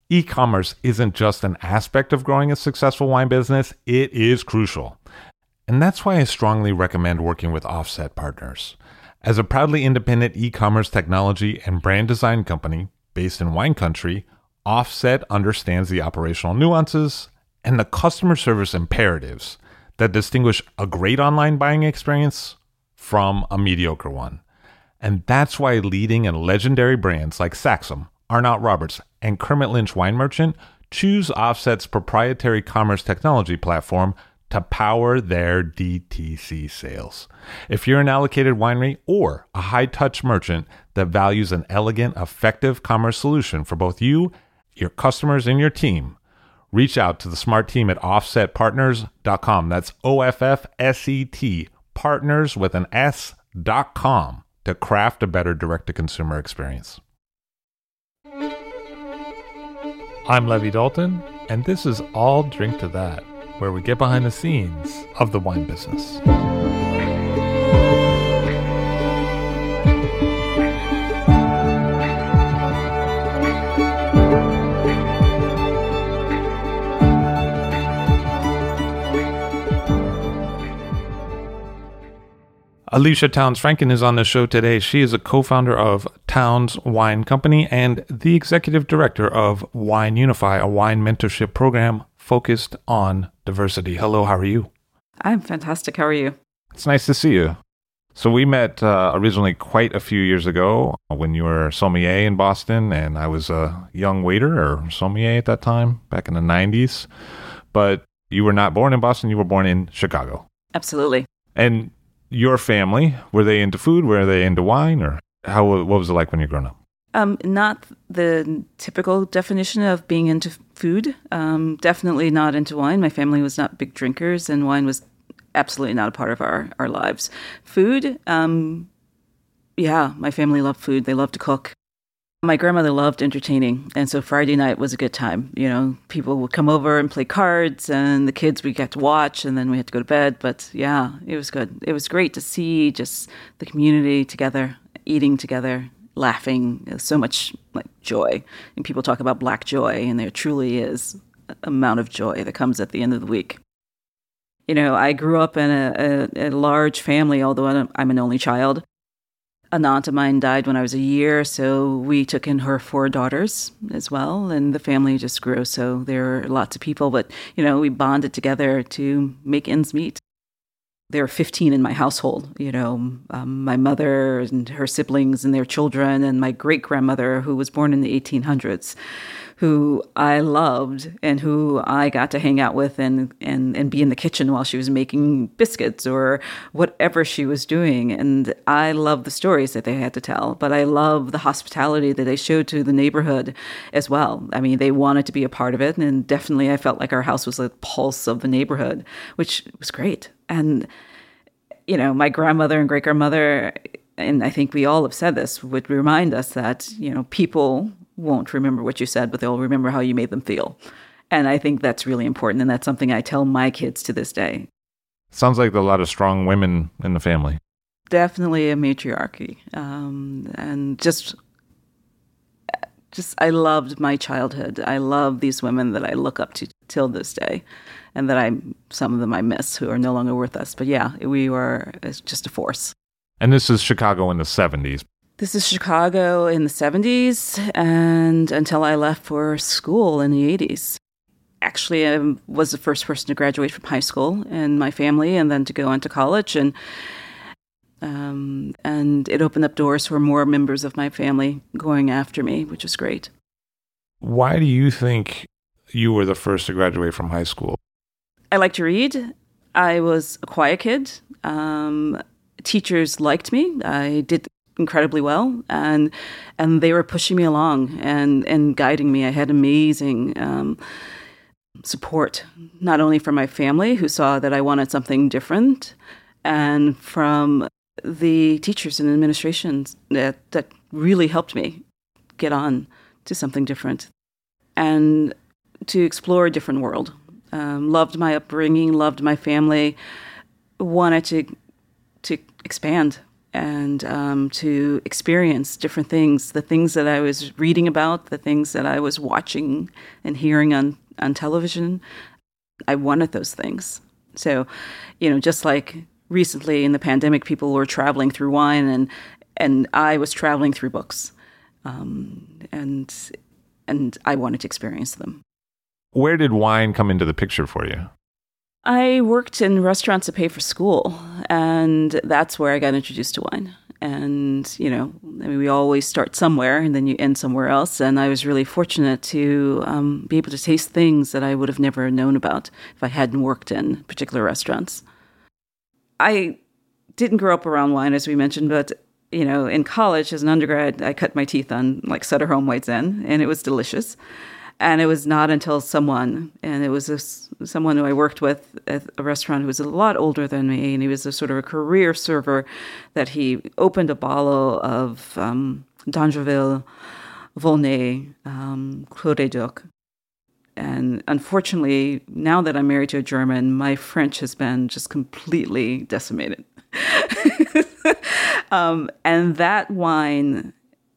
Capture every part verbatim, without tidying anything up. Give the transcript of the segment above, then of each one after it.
E-commerce isn't just an aspect of growing a successful wine business, it is crucial. And that's why I strongly recommend working with Offset Partners. As a proudly independent e-commerce technology and brand design company based in wine country, Offset understands the operational nuances and the customer service imperatives that distinguish a great online buying experience from a mediocre one. And that's why leading and legendary brands like Saxum, Arnott Roberts, and Kermit Lynch Wine Merchant choose Offset's proprietary commerce technology platform to power their D T C sales. If you're an allocated winery or a high-touch merchant that values an elegant, effective commerce solution for both you, your customers, and your team, reach out to the smart team at offset partners dot com. That's O F F S E T, partners with an S, dot com, to craft a better direct-to-consumer experience. I'm Levi Dalton, and this is All Drink to That, where we get behind the scenes of the wine business. Alicia Towns Franken is on the show today. She is a co-founder of Towns Wine Company and the executive director of Wine Unify, a wine mentorship program focused on diversity. Hello, how are you? I'm fantastic. How are you? It's nice to see you. So we met uh, originally quite a few years ago when you were sommelier in Boston, and I was a young waiter or sommelier at that time, back in the nineties. But you were not born in Boston, you were born in Chicago. Absolutely. And your family, were they into food? Were they into wine? Or how? What was it like when you were growing up? Um, not the typical definition of being into food. Um, definitely not into wine. My family was not big drinkers, and wine was absolutely not a part of our, our lives. Food, um, yeah, my family loved food. They loved to cook. My grandmother loved entertaining, and so Friday night was a good time. You know, people would come over and play cards, and the kids we got to watch, and then we had to go to bed. But yeah, it was good. It was great to see just the community together, eating together, laughing. So much like joy. And people talk about black joy, and there truly is an amount of joy that comes at the end of the week. You know, I grew up in a, a, a large family, although I'm an only child. An aunt of mine died when I was a year, so we took in her four daughters as well, and the family just grew. So there were lots of people, but, you know, we bonded together to make ends meet. There were fifteen in my household, you know, um, my mother and her siblings and their children, and my great-grandmother, who was born in the eighteen hundreds, who I loved and who I got to hang out with and, and, and be in the kitchen while she was making biscuits or whatever she was doing. And I love the stories that they had to tell, but I love the hospitality that they showed to the neighborhood as well. I mean, they wanted to be a part of it, and definitely I felt like our house was the pulse of the neighborhood, which was great. And, you know, my grandmother and great-grandmother, and I think we all have said this, would remind us that, you know, people won't remember what you said, but they'll remember how you made them feel. And I think that's really important, and that's something I tell my kids to this day. Sounds like a lot of strong women in the family. Definitely a matriarchy. Um, and just, just, I loved my childhood. I love these women that I look up to till this day, and that I, some of them I miss who are no longer with us. But yeah, we were it's just a force. And this is Chicago in the seventies. This is Chicago in the seventies, and until I left for school in the eighties. Actually, I was the first person to graduate from high school in my family, and then to go on to college, and um, and it opened up doors for more members of my family going after me, which was great. Why do you think you were the first to graduate from high school? I like to read. I was a quiet kid. Um, teachers liked me. I did incredibly well, and and they were pushing me along and, and guiding me. I had amazing um, support, not only from my family, who saw that I wanted something different, and from the teachers and administrations that, that really helped me get on to something different and to explore a different world. Um, loved my upbringing, loved my family, wanted to to expand and um, to experience different things, the things that I was reading about, the things that I was watching and hearing on, on television. I wanted those things. So, you know, just like recently in the pandemic, people were traveling through wine, and and I was traveling through books. Um, and and I wanted to experience them. Where did wine come into the picture for you? I worked in restaurants to pay for school, and that's where I got introduced to wine. And, you know, I mean, we always start somewhere and then you end somewhere else. And I was really fortunate to um, be able to taste things that I would have never known about if I hadn't worked in particular restaurants. I didn't grow up around wine, as we mentioned, but, you know, in college as an undergrad, I cut my teeth on like Sutter Home White Zen, and it was delicious. And it was not until someone, and it was this, someone who I worked with at a restaurant who was a lot older than me, and he was a sort of a career server, that he opened a bottle of um, d'Angeville, Volnay, um, Clos Duc. And unfortunately, now that I'm married to a German, my French has been just completely decimated. um, and that wine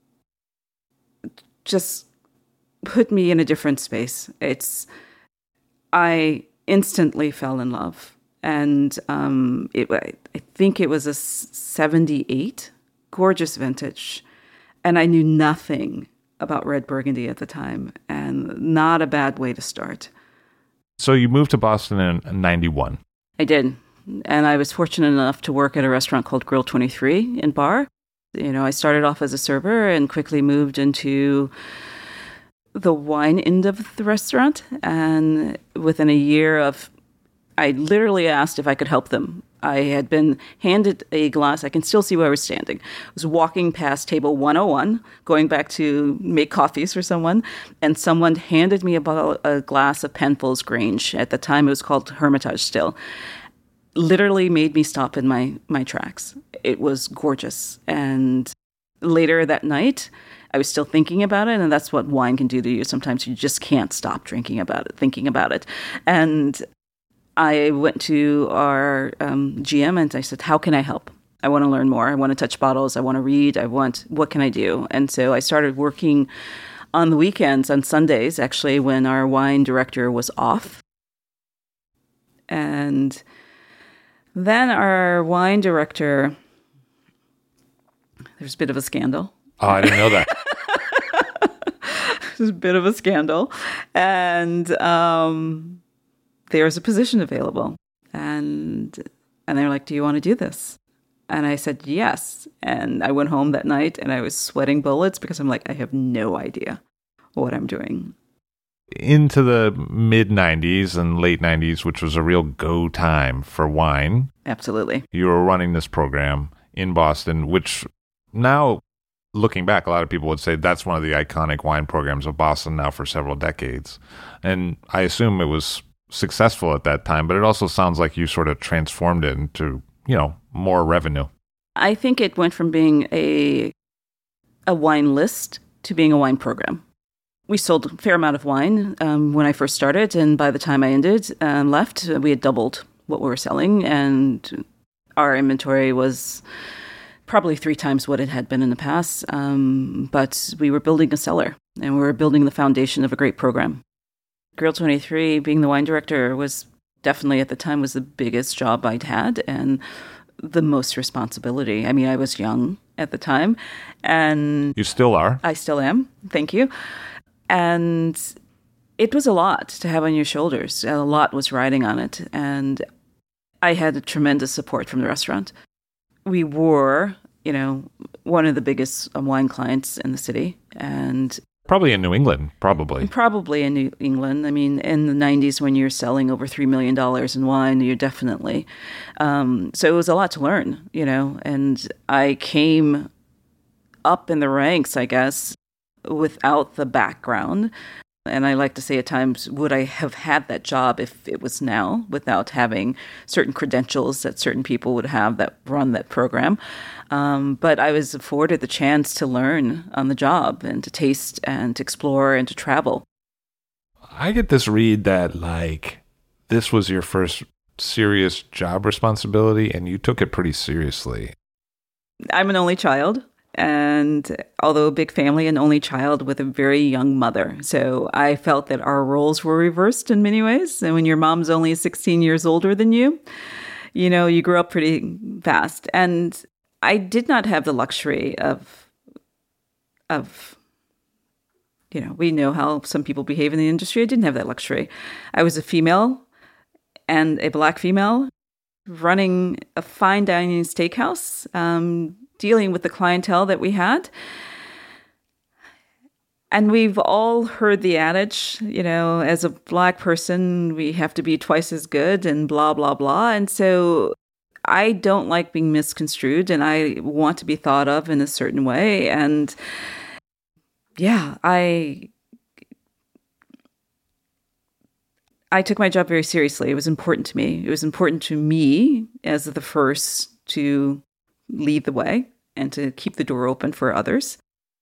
just put me in a different space. It's, I instantly fell in love. And um, it, I think it was a seventy-eight, gorgeous vintage. And I knew nothing about red Burgundy at the time, and not a bad way to start. So you moved to Boston in ninety-one. I did. And I was fortunate enough to work at a restaurant called Grill twenty-three in Bar. You know, I started off as a server and quickly moved into the wine end of the restaurant. And within a year of, I literally asked if I could help them. I had been handed a glass. I can still see where I was standing. I was walking past table one oh one, going back to make coffees for someone, and someone handed me a, bottle, a glass of Penfolds Grange. At the time, it was called Hermitage still. Literally made me stop in my, my tracks. It was gorgeous. And later that night, I was still thinking about it, and that's what wine can do to you. Sometimes you just can't stop drinking about it, thinking about it. And I went to our um, G M and I said, how can I help? I want to learn more. I want to touch bottles. I want to read. I want, what can I do? And so I started working on the weekends, on Sundays, actually, when our wine director was off. And then our wine director, there's a bit of a scandal. Oh, I didn't know that. There's a bit of a scandal. And um, there's a position available. And and they're like, do you want to do this? And I said, yes. And I went home that night and I was sweating bullets because I'm like, I have no idea what I'm doing. Into the mid nineties and late nineties, which was a real go time for wine. Absolutely. You were running this program in Boston, which now, looking back, a lot of people would say that's one of the iconic wine programs of Boston now for several decades. And I assume it was successful at that time, but it also sounds like you sort of transformed it into, you know, more revenue. I think it went from being a a wine list to being a wine program. We sold a fair amount of wine um, when I first started, and by the time I ended and left, we had doubled what we were selling, and our inventory was probably three times what it had been in the past. Um, but we were building a cellar, and we were building the foundation of a great program. Grill twenty-three, being the wine director, was definitely at the time was the biggest job I'd had and the most responsibility. I mean, I was young at the time, and you still are. I still am. Thank you. And it was a lot to have on your shoulders. A lot was riding on it, and I had a tremendous support from the restaurant. We were, you know, one of the biggest wine clients in the city, and probably in New England, probably. Probably in New England. I mean, in the nineties, when you're selling over three million dollars in wine, you're definitely. Um, so it was a lot to learn, you know, and I came up in the ranks, I guess, without the background. And I like to say at times, would I have had that job if it was now without having certain credentials that certain people would have that run that program? Um, but I was afforded the chance to learn on the job and to taste and to explore and to travel. I get this read that, like, this was your first serious job responsibility and you took it pretty seriously. I'm an only child. And although a big family, an only child with a very young mother. So I felt that our roles were reversed in many ways. And when your mom's only sixteen years older than you, you know, you grew up pretty fast. And I did not have the luxury of, of, you know, we know how some people behave in the industry. I didn't have that luxury. I was a female and a Black female running a fine dining steakhouse, um, dealing with the clientele that we had. And we've all heard the adage, you know, as a Black person, we have to be twice as good and blah, blah, blah. And so I don't like being misconstrued, and I want to be thought of in a certain way. And yeah, I I took my job very seriously. It was important to me. It was important to me as the first to lead the way and to keep the door open for others.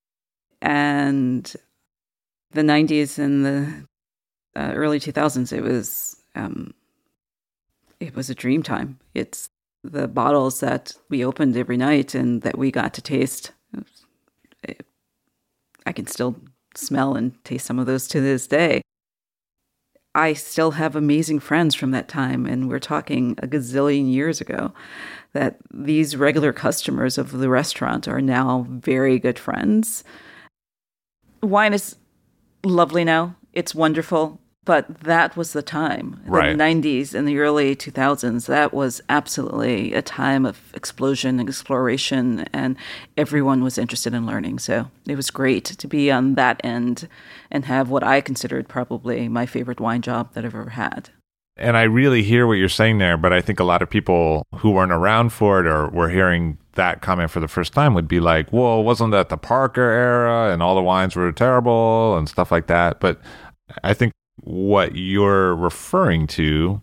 And the nineties and the uh, early two thousands, it was um, it was a dream time. It's the bottles that we opened every night and that we got to taste. It, I can still smell and taste some of those to this day. I still have amazing friends from that time, and we're talking a gazillion years ago, that these regular customers of the restaurant are now very good friends. Wine is lovely now. It's wonderful. But that was the time, right. The nineties and the early two thousands. That was absolutely a time of explosion and exploration, and everyone was interested in learning. So it was great to be on that end and have what I considered probably my favorite wine job that I've ever had. And I really hear what you're saying there, but I think a lot of people who weren't around for it or were hearing that comment for the first time would be like, well, wasn't that the Parker era and all the wines were terrible and stuff like that? But I think what you're referring to,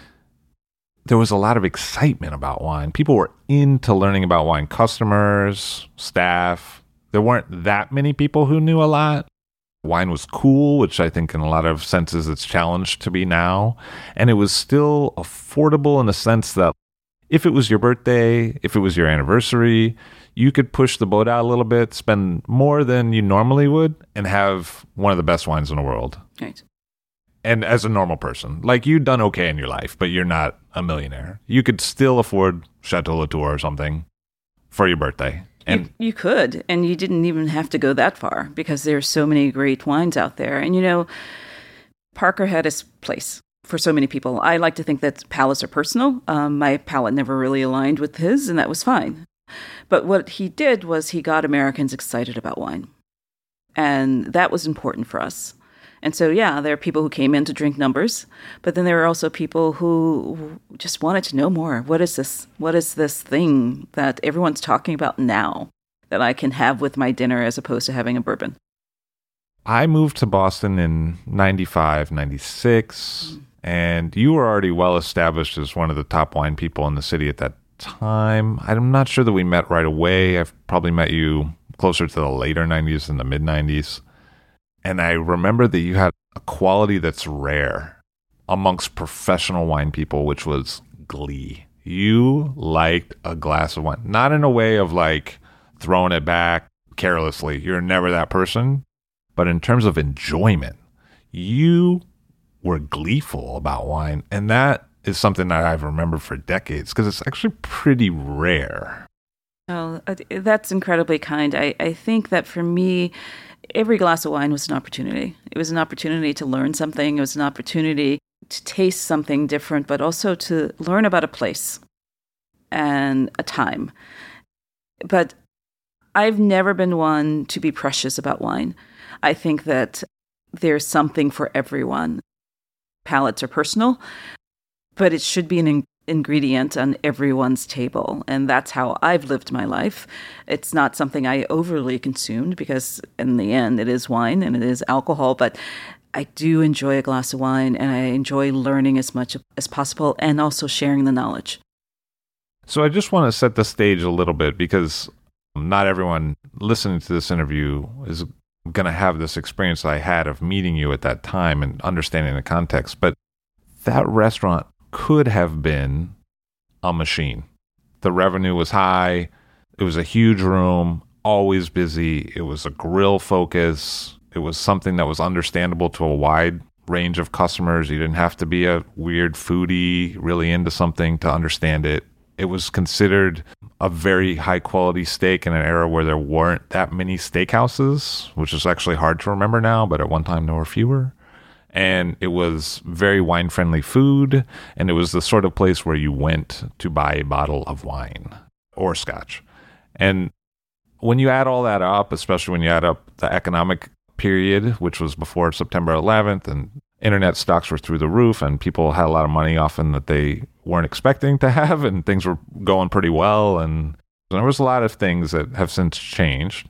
there was a lot of excitement about wine. People were into learning about wine. Customers, staff. There weren't that many people who knew a lot. Wine was cool, which I think in a lot of senses it's challenged to be now. And it was still affordable in the sense that if it was your birthday, if it was your anniversary, you could push the boat out a little bit, spend more than you normally would, and have one of the best wines in the world. Right. And as a normal person, like you'd done okay in your life, but you're not a millionaire. You could still afford Chateau Latour or something for your birthday. And you, you could, and you didn't even have to go that far because there's so many great wines out there. And, you know, Parker had his place for so many people. I like to think that palates are personal. Um, my palate never really aligned with his, and that was fine. But what he did was he got Americans excited about wine. And that was important for us. And so, yeah, there are people who came in to drink numbers, but then there are also people who just wanted to know more. What is this? What is this thing that everyone's talking about now that I can have with my dinner as opposed to having a bourbon? I moved to Boston in ninety-five, ninety-six, mm. and you were already well established as one of the top wine people in the city at that time. I'm not sure that we met right away. I've probably met you closer to the later nineties than the mid-nineties. And I remember that you had a quality that's rare amongst professional wine people, which was glee. You liked a glass of wine, not in a way of like throwing it back carelessly. You're never that person. But in terms of enjoyment, you were gleeful about wine. And that is something that I've remembered for decades because it's actually pretty rare. Oh, that's incredibly kind. I, I think that for me, every glass of wine was an opportunity. It was an opportunity to learn something. It was an opportunity to taste something different, but also to learn about a place and a time. But I've never been one to be precious about wine. I think that there's something for everyone. Palates are personal, but it should be an in- ingredient on everyone's table. And that's how I've lived my life. It's not something I overly consumed because in the end it is wine and it is alcohol, but I do enjoy a glass of wine and I enjoy learning as much as possible and also sharing the knowledge. So I just want to set the stage a little bit because not everyone listening to this interview is going to have this experience I had of meeting you at that time and understanding the context. But that restaurant could have been a machine. The revenue was high. It was a huge room, always busy. It was a grill focus. It was something that was understandable to a wide range of customers. You didn't have to be a weird foodie, really into something to understand it. It was considered a very high quality steak in an era where there weren't that many steakhouses, which is actually hard to remember now, but at one time there were fewer. And it was very wine friendly food. And it was the sort of place where you went to buy a bottle of wine or scotch. And when you add all that up, especially when you add up the economic period, which was before September eleventh, and internet stocks were through the roof, and people had a lot of money often that they weren't expecting to have, and things were going pretty well, and there was a lot of things that have since changed.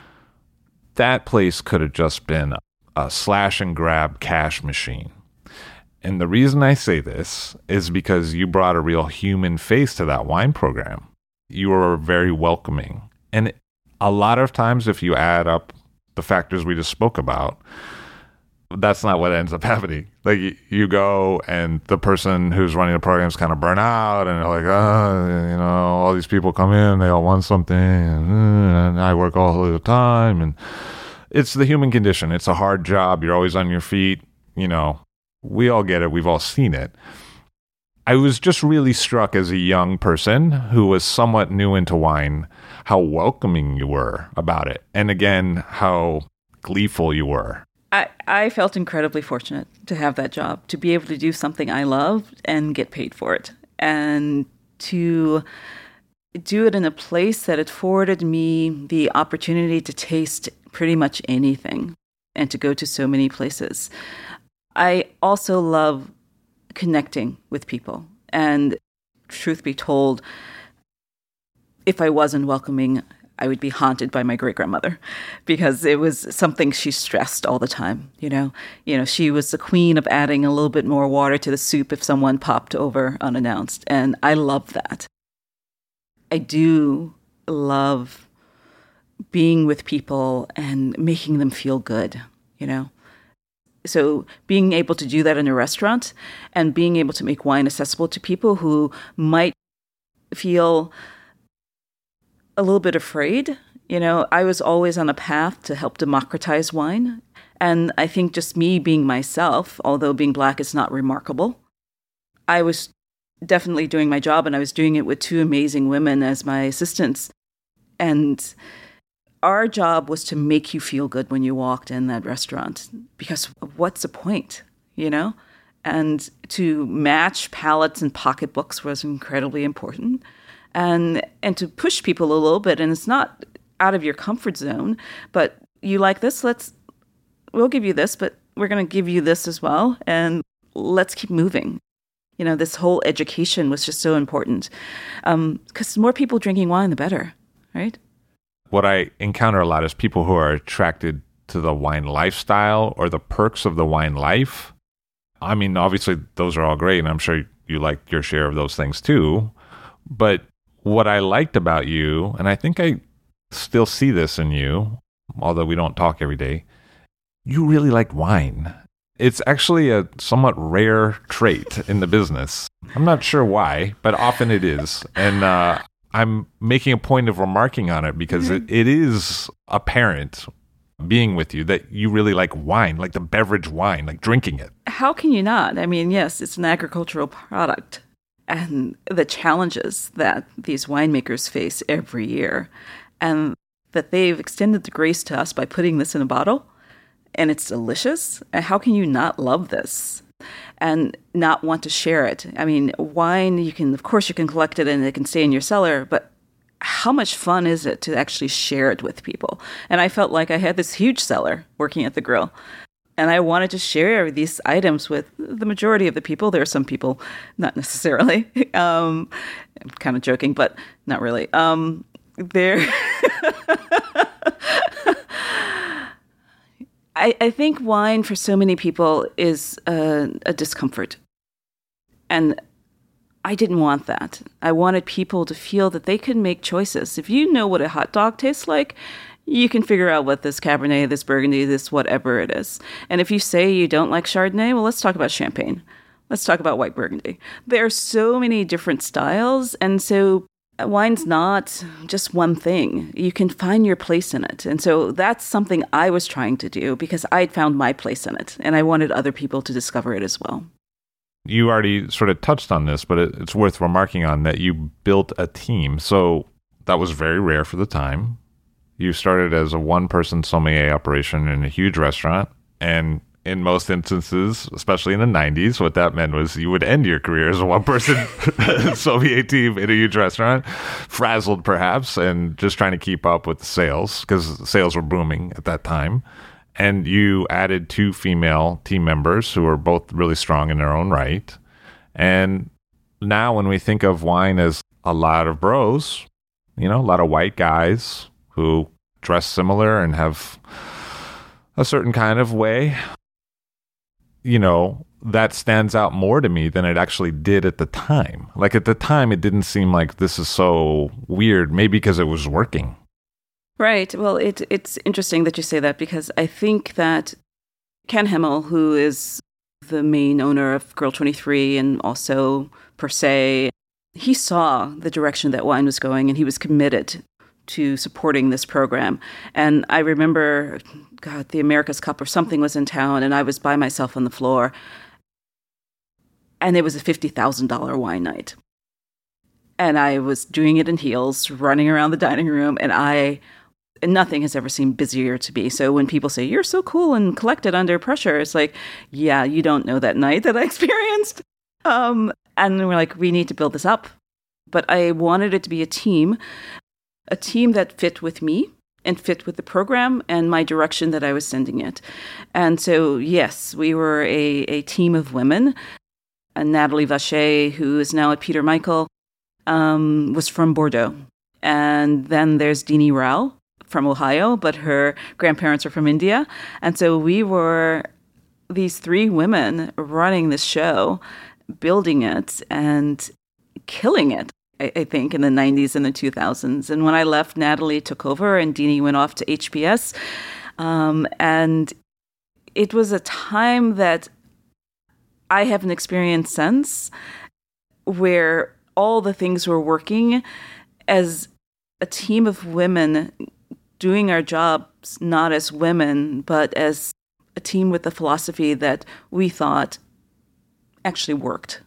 That place could have just been a slash and grab cash machine. And the reason I say this is because you brought a real human face to that wine program. You were very welcoming. And a lot of times, if you add up the factors we just spoke about, that's not what ends up happening. Like, you go and the person who's running the program is kind of burnt out, and they're like, oh, you know, all these people come in, they all want something, and, and I work all the time. And it's the human condition. It's a hard job. You're always on your feet. You know, we all get it. We've all seen it. I was just really struck as a young person who was somewhat new into wine, how welcoming you were about it. And again, how gleeful you were. I, I felt incredibly fortunate to have that job, to be able to do something I loved and get paid for it. And to do it in a place that afforded me the opportunity to taste pretty much anything and to go to so many places. I also love connecting with people. And truth be told, if I wasn't welcoming, I would be haunted by my great-grandmother, because it was something she stressed all the time. You know, you know, she was the queen of adding a little bit more water to the soup if someone popped over unannounced. And I love that. I do love being with people and making them feel good, you know. So being able to do that in a restaurant and being able to make wine accessible to people who might feel a little bit afraid. You know, I was always on a path to help democratize wine. And I think just me being myself, although being Black is not remarkable, I was definitely doing my job, and I was doing it with two amazing women as my assistants. And our job was to make you feel good when you walked in that restaurant, because what's the point, you know? And to match palettes and pocketbooks was incredibly important. And and to push people a little bit, and it's not out of your comfort zone, but you like this, let's, we'll give you this, but we're going to give you this as well, and let's keep moving. You know, this whole education was just so important, um, because the more people drinking wine, the better, right? What I encounter a lot is people who are attracted to the wine lifestyle or the perks of the wine life. I mean, obviously, those are all great, and I'm sure you like your share of those things too. But what I liked about you, and I think I still see this in you, although we don't talk every day, you really like wine. It's actually a somewhat rare trait in the business. I'm not sure why, but often it is. And uh, I'm making a point of remarking on it because mm-hmm. it, it is apparent being with you that you really like wine, like the beverage wine, like drinking it. How can you not? I mean, yes, it's an agricultural product. And the challenges that these winemakers face every year, and that they've extended the grace to us by putting this in a bottle, and it's delicious. How can you not love this and not want to share it? I mean, wine, you can, of course, you can collect it and it can stay in your cellar, but how much fun is it to actually share it with people? And I felt like I had this huge cellar working at the grill. And I wanted to share these items with the majority of the people. There are some people, not necessarily. Um, I'm kind of joking, but not really. Um, there, I, I think wine for so many people is a, a discomfort. And I didn't want that. I wanted people to feel that they could make choices. If you know what a hot dog tastes like, you can figure out what this Cabernet, this Burgundy, this whatever it is. And if you say you don't like Chardonnay, well, let's talk about Champagne. Let's talk about white Burgundy. There are so many different styles. And so wine's not just one thing. You can find your place in it. And so that's something I was trying to do because I'd found my place in it, and I wanted other people to discover it as well. You already sort of touched on this, but it, it's worth remarking on that you built a team. So that was very rare for the time. You started as a one-person sommelier operation in a huge restaurant, and in most instances, especially in the nineties, what that meant was you would end your career as a one-person sommelier team in a huge restaurant, frazzled perhaps, and just trying to keep up with the sales because sales were booming at that time. And you added two female team members who are both really strong in their own right. And now when we think of wine as a lot of bros, you know, a lot of white guys who dress similar and have a certain kind of way, you know, that stands out more to me than it actually did at the time. Like at the time, it didn't seem like this is so weird, maybe because it was working. Right. Well, it, it's interesting that you say that because I think that Ken Himmel, who is the main owner of Girl twenty-three and also Per Se, he saw the direction that wine was going and he was committed to supporting this program. And I remember, God, the America's Cup or something was in town and I was by myself on the floor and it was a fifty thousand dollars wine night. And I was doing it in heels, running around the dining room, and I... And nothing has ever seemed busier to me. So when people say, you're so cool and collected under pressure, it's like, yeah, you don't know that night that I experienced. Um, and we're like, we need to build this up. But I wanted it to be a team, a team that fit with me and fit with the program and my direction that I was sending it. And so, yes, we were a, a team of women. And Natalie Vacher, who is now at Peter Michael, um, was from Bordeaux. And then there's Dini Rao from Ohio, but her grandparents are from India. And so we were these three women running this show, building it and killing it, I, I think, in the nineties and the two thousands. And when I left, Natalie took over and Dini went off to H B S. Um, and it was a time that I haven't experienced since, where all the things were working as a team of women doing our jobs not as women, but as a team with a philosophy that we thought actually worked.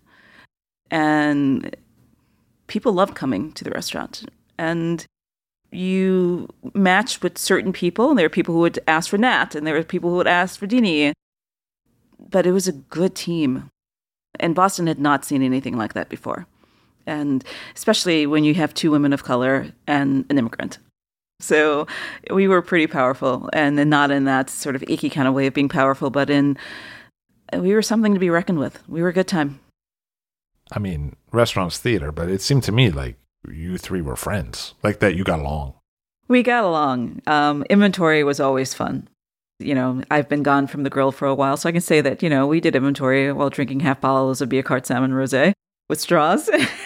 And people loved coming to the restaurant. And you matched with certain people, and there were people who would ask for Nat, and there were people who would ask for Dini. But it was a good team. And Boston had not seen anything like that before. And especially when you have two women of color and an immigrant. So we were pretty powerful, and not in that sort of icky kind of way of being powerful, but in we were something to be reckoned with. We were a good time. I mean, restaurants, theater, but it seemed to me like you three were friends, like that you got along. We got along. Um, inventory was always fun. You know, I've been gone from the grill for a while, so I can say that, you know, we did inventory while drinking half bottles of Biacart Salmon Rosé with straws.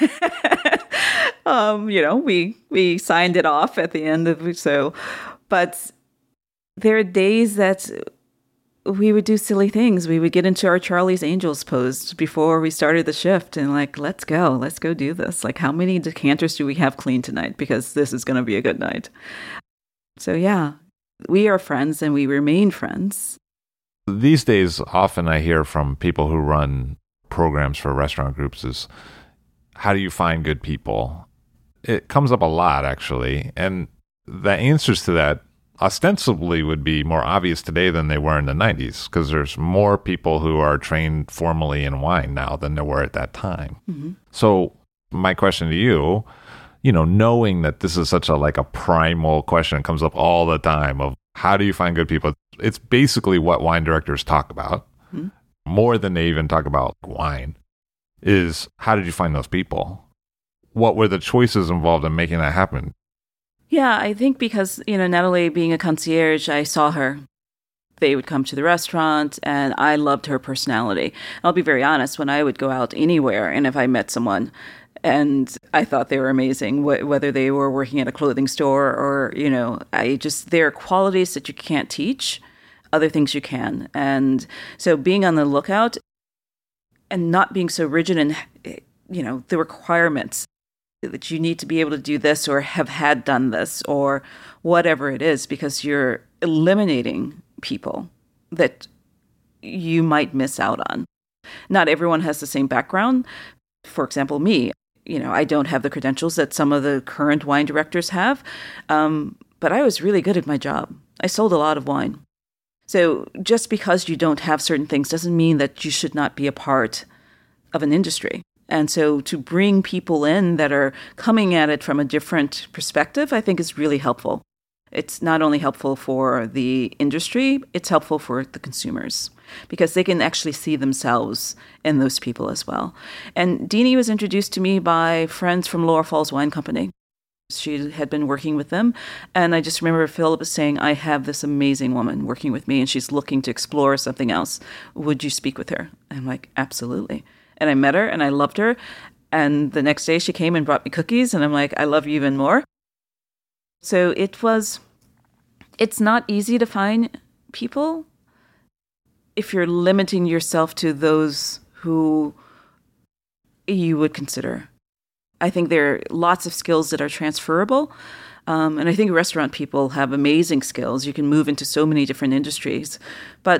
Um, you know, we we signed it off at the end of so, but there are days that we would do silly things. We would get into our Charlie's Angels pose before we started the shift and like, let's go, let's go do this. Like, how many decanters do we have clean tonight? Because this is going to be a good night. So yeah, we are friends and we remain friends. These days, often I hear from people who run programs for restaurant groups is, how do you find good people? It comes up a lot, actually. And the answers to that ostensibly would be more obvious today than they were in the nineties, because there's more people who are trained formally in wine now than there were at that time. Mm-hmm. So my question to you, you know, knowing that this is such a like a primal question, it comes up all the time of how do you find good people? It's basically what wine directors talk about, mm-hmm. more than they even talk about wine, is how did you find those people? What were the choices involved in making that happen? Yeah, I think because, you know, Natalie being a concierge, I saw her. They would come to the restaurant, and I loved her personality. I'll be very honest, when I would go out anywhere, and if I met someone, and I thought they were amazing, wh- whether they were working at a clothing store or, you know, I just, there are qualities that you can't teach, other things you can. And so being on the lookout and not being so rigid in, you know, the requirements that you need to be able to do this or have had done this or whatever it is, because you're eliminating people that you might miss out on. Not everyone has the same background. For example, me, you know, I don't have the credentials that some of the current wine directors have, um, but I was really good at my job. I sold a lot of wine. So just because you don't have certain things doesn't mean that you should not be a part of an industry. And so to bring people in that are coming at it from a different perspective, I think is really helpful. It's not only helpful for the industry, it's helpful for the consumers because they can actually see themselves in those people as well. And Deanie was introduced to me by friends from Lower Falls Wine Company. She had been working with them. And I just remember Philip saying, I have this amazing woman working with me and she's looking to explore something else. Would you speak with her? I'm like, absolutely. And I met her and I loved her. And the next day she came and brought me cookies. And I'm like, I love you even more. So it was, it's not easy to find people if you're limiting yourself to those who you would consider. I think there are lots of skills that are transferable. Um, and I think restaurant people have amazing skills. You can move into so many different industries. But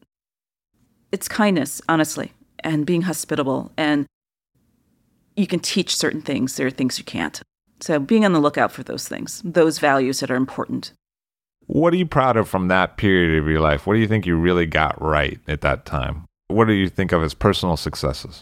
it's kindness, honestly, and being hospitable. And you can teach certain things. There are things you can't. So being on the lookout for those things, those values that are important. What are you proud of from that period of your life? What do you think you really got right at that time? What do you think of as personal successes?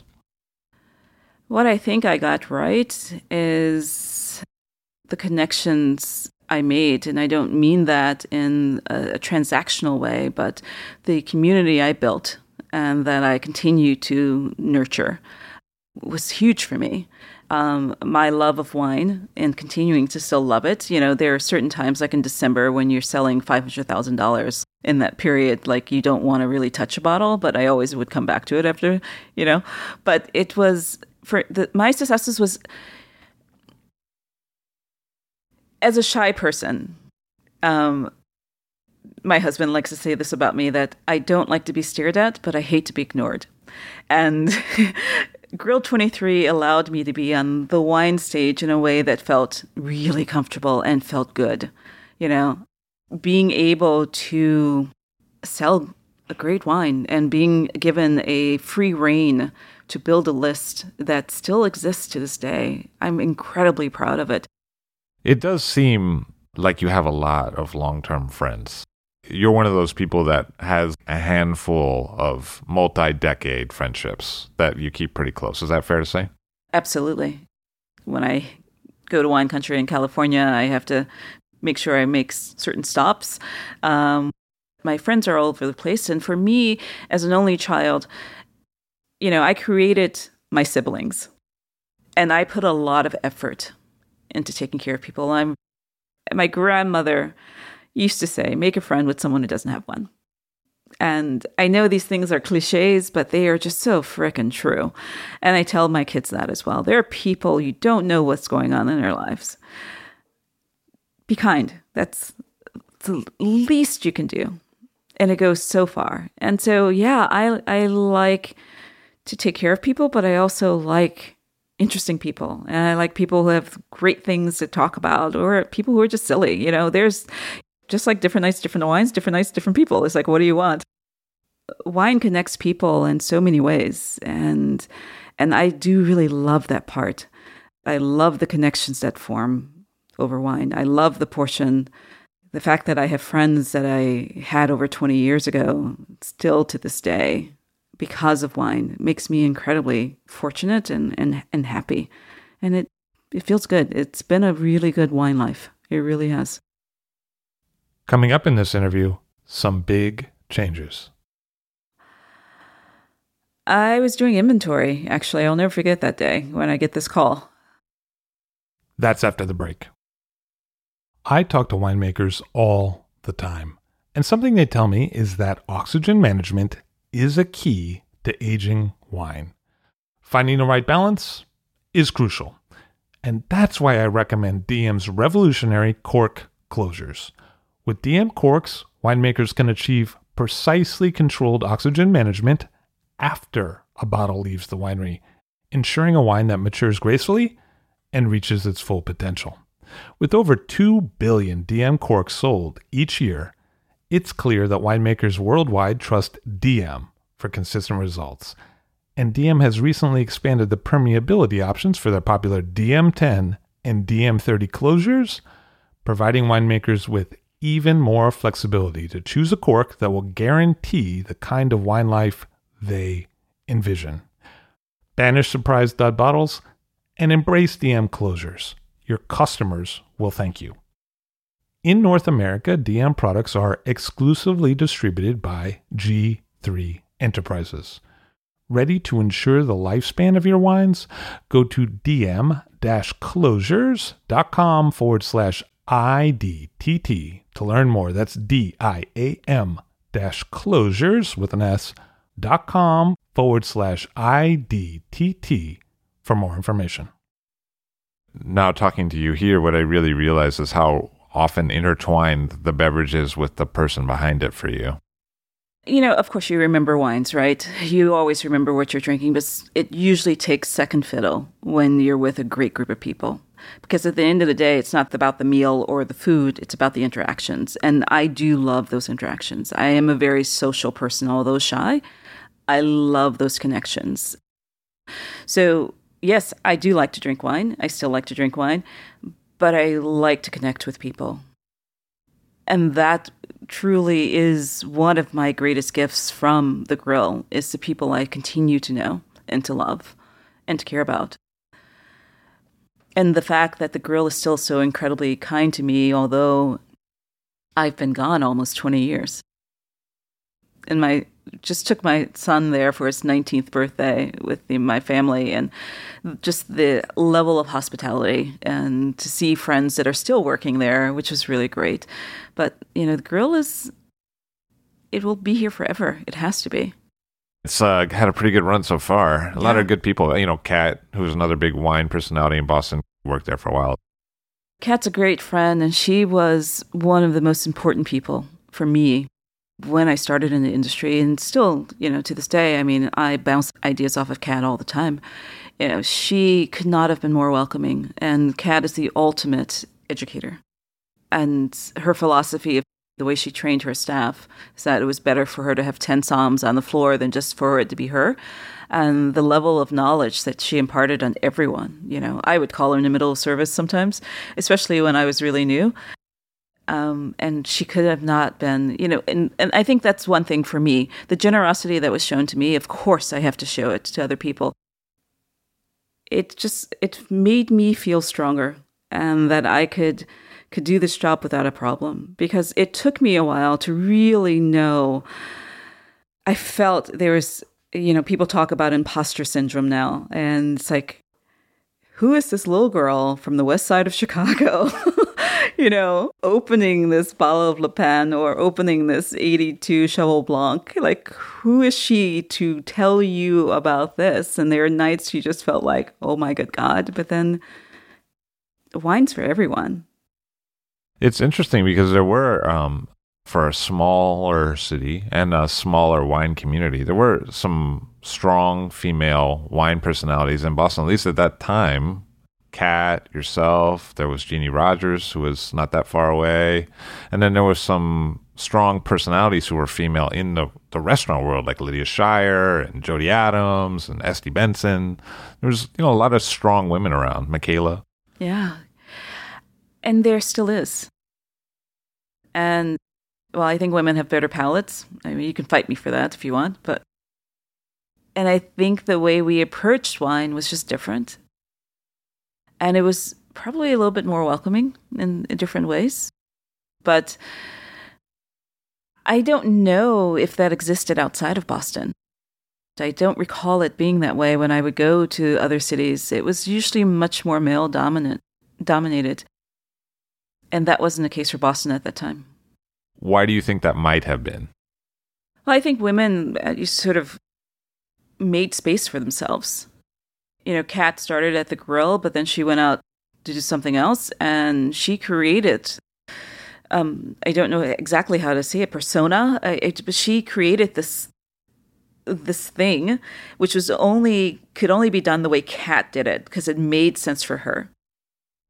What I think I got right is the connections I made. And I don't mean that in a, a transactional way, but the community I built and that I continue to nurture was huge for me. Um, my love of wine and continuing to still love it. You know, there are certain times like in December when you're selling five hundred thousand dollars in that period, like you don't want to really touch a bottle, but I always would come back to it after, you know, but it was for the, my successes was as a shy person. Um, my husband likes to say this about me, that I don't like to be stared at, but I hate to be ignored. And Grill twenty-three allowed me to be on the wine stage in a way that felt really comfortable and felt good. You know, being able to sell a great wine and being given a free rein to build a list that still exists to this day. I'm incredibly proud of it. It does seem like you have a lot of long-term friends. You're one of those people that has a handful of multi-decade friendships that you keep pretty close. Is that fair to say? Absolutely. When I go to wine country in California, I have to make sure I make certain stops. Um, my friends are all over the place. And for me, as an only child, you know, I created my siblings. And I put a lot of effort into taking care of people. I'm my grandmother used to say, make a friend with someone who doesn't have one. And I know these things are cliches, but they are just so frickin' true. And I tell my kids that as well. There are people you don't know what's going on in their lives. Be kind. That's the least you can do. And it goes so far. And so, yeah, I I like to take care of people, but I also like interesting people. And I like people who have great things to talk about, or people who are just silly. You know, there's just like different nights, different wines, different nights, different people. It's like, what do you want? Wine connects people in so many ways. And and I do really love that part. I love the connections that form over wine. I love the portion, the fact that I have friends that I had over twenty years ago, still to this day, because of wine, makes me incredibly fortunate and, and, and happy. And it, it feels good. It's been a really good wine life. It really has. Coming up in this interview, some big changes. I was doing inventory, actually. I'll never forget that day when I get this call. That's after the break. I talk to winemakers all the time, and something they tell me is that oxygen management is a key to aging wine. Finding the right balance is crucial, and that's why I recommend D M's revolutionary cork closures. With D M corks, winemakers can achieve precisely controlled oxygen management after a bottle leaves the winery, ensuring a wine that matures gracefully and reaches its full potential. With over two billion D M corks sold each year, it's clear that winemakers worldwide trust D M for consistent results. And D M has recently expanded the permeability options for their popular D M ten and D M thirty closures, providing winemakers with even more flexibility to choose a cork that will guarantee the kind of wine life they envision. Banish surprise dud bottles and embrace D M closures. Your customers will thank you. In North America, D M products are exclusively distributed by G three Enterprises. Ready to ensure the lifespan of your wines? Go to dm-closures.com forward slash IDTT to learn more. That's D-I-A-M dash closures with an S dot com forward slash I-D-T-T for more information. Now talking to you here, what I really realize is how often intertwined the beverage is with the person behind it for you. You know, of course you remember wines, right? You always remember what you're drinking, but it usually takes second fiddle when you're with a great group of people. Because at the end of the day, it's not about the meal or the food, it's about the interactions. And I do love those interactions. I am a very social person, although shy. I love those connections. So, yes, I do like to drink wine. I still like to drink wine, but I like to connect with people. And that truly is one of my greatest gifts from the grill, is the people I continue to know and to love and to care about. And the fact that the grill is still so incredibly kind to me, although I've been gone almost twenty years. And my just took my son there for his nineteenth birthday with the, my family, and just the level of hospitality and to see friends that are still working there, which was really great. But, you know, the grill is, it will be here forever. It has to be. It's uh, had a pretty good run so far. A yeah. lot of good people. You know, Kat, who's another big wine personality in Boston, worked there for a while. Kat's a great friend, and she was one of the most important people for me when I started in the industry, and still, you know, to this day. I mean, I bounce ideas off of Kat all the time. You know, she could not have been more welcoming, and Kat is the ultimate educator. And her philosophy of the way she trained her staff is that it was better for her to have ten somms on the floor than just for it to be her. And the level of knowledge that she imparted on everyone, you know, I would call her in the middle of service sometimes, especially when I was really new. Um, and she could have not been, you know, and, and I think that's one thing for me. The generosity that was shown to me, of course, I have to show it to other people. It just, it made me feel stronger, and that I could could do this job without a problem, because it took me a while to really know. I felt there was, you know, people talk about imposter syndrome now, and it's like, who is this little girl from the west side of Chicago, you know, opening this bottle of Le Pen or opening this eighty-two Cheval Blanc? Like, who is she to tell you about this? And there are nights you just felt like, oh my good God. But then wine's for everyone. It's interesting because there were, um, for a smaller city and a smaller wine community, there were some strong female wine personalities in Boston, at least at that time. Kat, yourself, there was Jeannie Rogers, who was not that far away. And then there was some strong personalities who were female in the, the restaurant world, like Lydia Shire and Jody Adams and Esty Benson. There was, you know, a lot of strong women around. Michaela. Yeah. And there still is. And, well, I think women have better palates. I mean, you can fight me for that if you want, but... And I think the way we approached wine was just different. And it was probably a little bit more welcoming in, in different ways. But I don't know if that existed outside of Boston. I don't recall it being that way when I would go to other cities. It was usually much more male dominant, dominated. And that wasn't the case for Boston at that time. Why do you think that might have been? Well, I think women uh, sort of made space for themselves. You know, Kat started at the grill, but then she went out to do something else, and she created, um, I don't know exactly how to say it, persona, uh, it, but she created this this thing, which was only, could only be done the way Kat did it, because it made sense for her.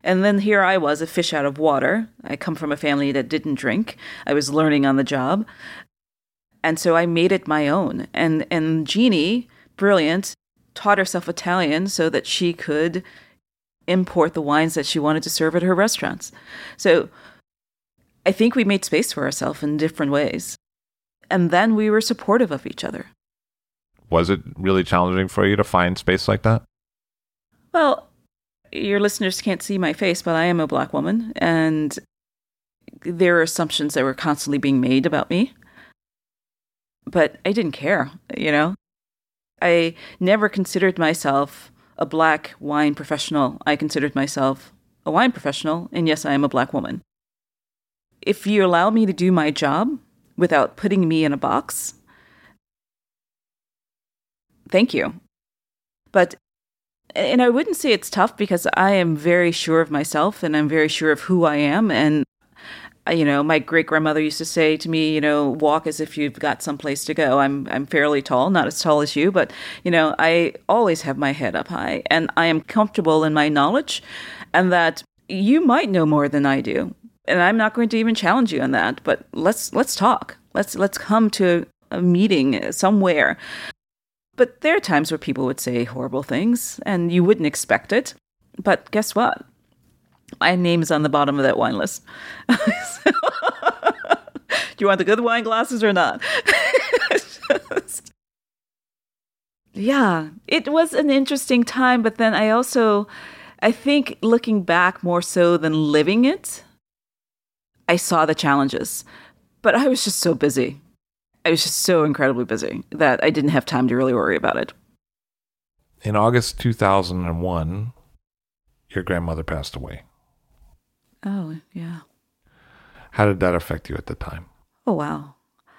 And then here I was, a fish out of water. I come from a family that didn't drink. I was learning on the job. And so I made it my own. And and Jeannie, brilliant, taught herself Italian so that she could import the wines that she wanted to serve at her restaurants. So I think we made space for ourselves in different ways. And then we were supportive of each other. Was it really challenging for you to find space like that? Well, your listeners can't see my face, but I am a Black woman, and there are assumptions that were constantly being made about me. But I didn't care, you know? I never considered myself a Black wine professional. I considered myself a wine professional, and yes, I am a Black woman. If you allow me to do my job without putting me in a box, thank you. But, and I wouldn't say it's tough because I am very sure of myself and I'm very sure of who I am. And, you know, my great grandmother used to say to me, you know, walk as if you've got someplace to go. I'm, I'm fairly tall, not as tall as you, but, you know, I always have my head up high and I am comfortable in my knowledge and that you might know more than I do. And I'm not going to even challenge you on that, but let's, let's talk. Let's, let's come to a meeting somewhere. But there are times where people would say horrible things, and you wouldn't expect it. But guess what? My name is on the bottom of that wine list. Do you want the good wine glasses or not? Just, yeah, it was an interesting time. But then I also, I think looking back more so than living it, I saw the challenges. But I was just so busy. I was just so incredibly busy that I didn't have time to really worry about it. In August two thousand one, your grandmother passed away. Oh, yeah. How did that affect you at the time? Oh, wow.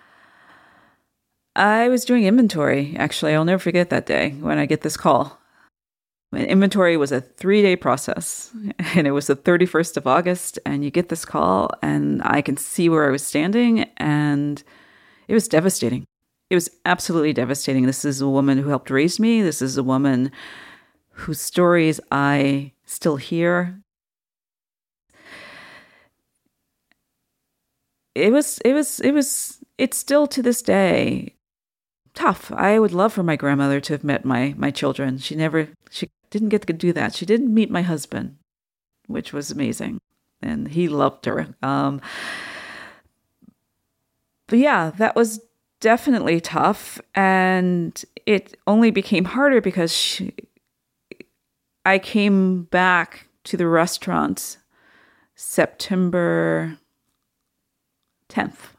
I was doing inventory, actually. I'll never forget that day when I get this call. And inventory was a three-day process, and it was the thirty-first of August, and you get this call, and I can see where I was standing, and it was devastating. It was absolutely devastating. This is a woman who helped raise me. This is a woman whose stories I still hear. It was, it was, it was, it's still to this day tough. I would love for my grandmother to have met my, my children. She never, she didn't get to do that. She didn't meet my husband, which was amazing. And he loved her. Um, But yeah, that was definitely tough. And it only became harder because she, I came back to the restaurant September tenth.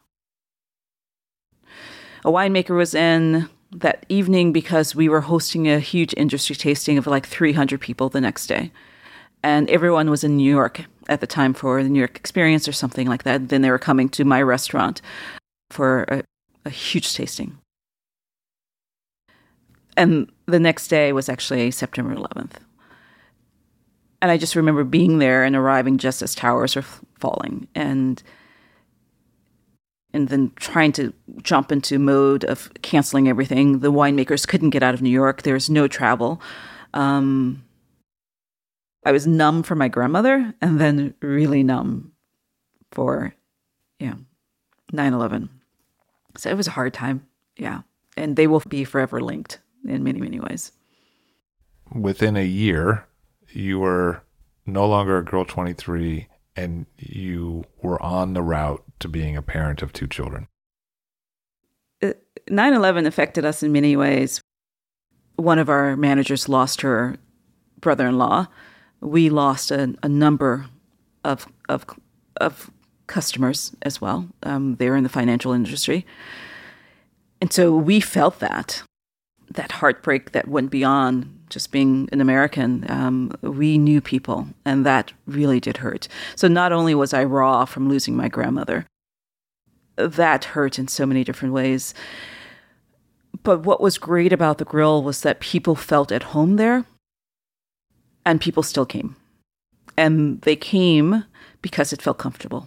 A winemaker was in that evening because we were hosting a huge industry tasting of like three hundred people the next day. And everyone was in New York at the time for the New York Experience or something like that. Then they were coming to my restaurant for a, a huge tasting. And the next day was actually September eleventh. And I just remember being there and arriving just as towers were f- falling and and then trying to jump into mode of canceling everything. The winemakers couldn't get out of New York. There was no travel. Um, I was numb for my grandmother and then really numb for, yeah, nine eleven. So it was a hard time, yeah. And they will be forever linked in many, many ways. Within a year, you were no longer a girl twenty-three, and you were on the route to being a parent of two children. nine eleven affected us in many ways. One of our managers lost her brother-in-law. We lost a, a number of of of customers as well. Um, they're in the financial industry. And so we felt that, that heartbreak that went beyond just being an American. Um, we knew people, and that really did hurt. So not only was I raw from losing my grandmother, that hurt in so many different ways. But what was great about the grill was that people felt at home there, and people still came. And they came because it felt comfortable.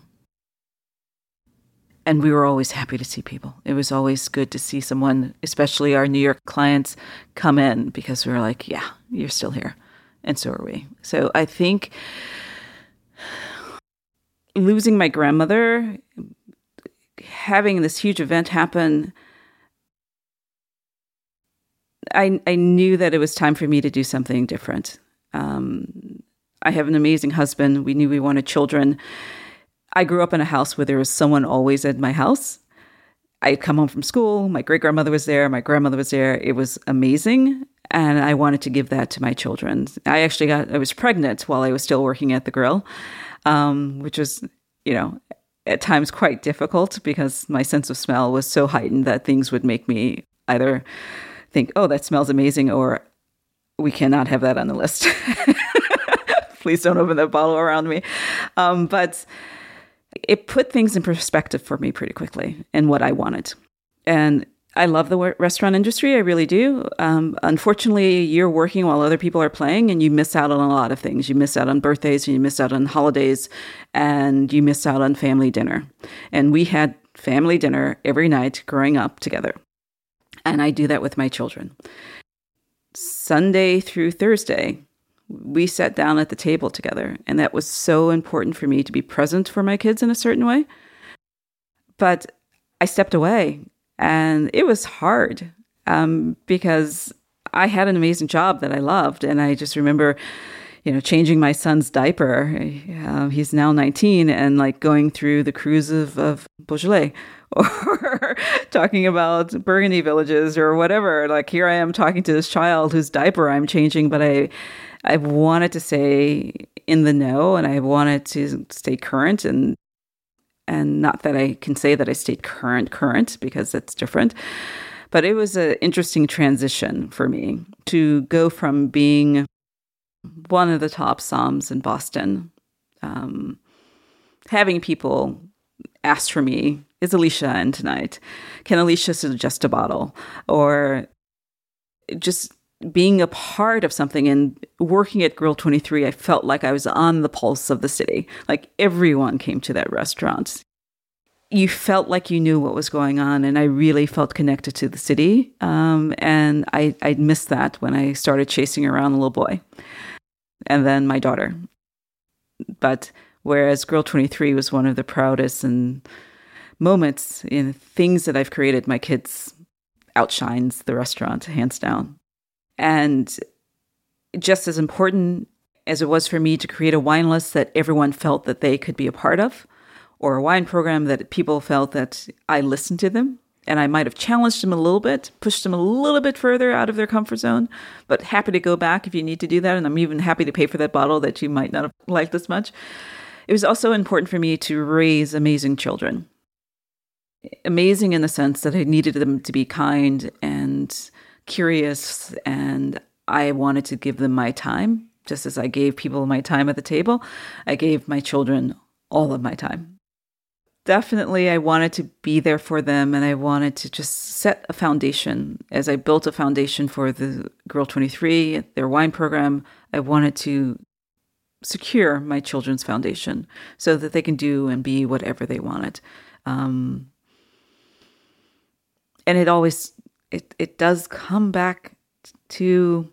And we were always happy to see people. It was always good to see someone, especially our New York clients, come in because we were like, yeah, you're still here. And so are we. So I think losing my grandmother, having this huge event happen, I, I knew that it was time for me to do something different. Um, I have an amazing husband. We knew we wanted children. I grew up in a house where there was someone always at my house. I'd come home from school. My great-grandmother was there. My grandmother was there. It was amazing. And I wanted to give that to my children. I actually got, I was pregnant while I was still working at the grill, um, which was, you know, at times quite difficult because my sense of smell was so heightened that things would make me either think, oh, that smells amazing, or we cannot have that on the list. Please don't open that bottle around me. Um, but it put things in perspective for me pretty quickly and what I wanted. And I love the restaurant industry. I really do. Um, unfortunately, you're working while other people are playing, and you miss out on a lot of things. You miss out on birthdays, and you miss out on holidays, and you miss out on family dinner. And we had family dinner every night growing up together. And I do that with my children. Sunday through Thursday, we sat down at the table together. And that was so important for me to be present for my kids in a certain way. But I stepped away. And it was hard um, because I had an amazing job that I loved. And I just remember, you know, changing my son's diaper. Uh, he's now nineteen, and like going through the cruise of, of Beaujolais, or talking about Burgundy villages or whatever. Like, here I am talking to this child whose diaper I'm changing, but I, I wanted to stay in the know, and I wanted to stay current. And And not that I can say that I stayed current, current, because that's different. But it was an interesting transition for me to go from being one of the top somms in Boston, um, having people ask for me, is Alicia in tonight? Can Alicia suggest a bottle? Or just being a part of something and working at Grill twenty-three, I felt like I was on the pulse of the city. Like, everyone came to that restaurant. You felt like you knew what was going on, and I really felt connected to the city. Um, and I, I missed that when I started chasing around a little boy, and then my daughter. But whereas Grill twenty-three was one of the proudest and moments in things that I've created, my kids outshines the restaurant, hands down. And just as important as it was for me to create a wine list that everyone felt that they could be a part of, or a wine program that people felt that I listened to them, and I might have challenged them a little bit, pushed them a little bit further out of their comfort zone, but happy to go back if you need to do that. And I'm even happy to pay for that bottle that you might not have liked as much. It was also important for me to raise amazing children. Amazing in the sense that I needed them to be kind and curious, and I wanted to give them my time. Just as I gave people my time at the table, I gave my children all of my time. Definitely, I wanted to be there for them, and I wanted to just set a foundation. As I built a foundation for the Grill twenty-three, their wine program, I wanted to secure my children's foundation so that they can do and be whatever they wanted. Um, and it always, it, it does come back to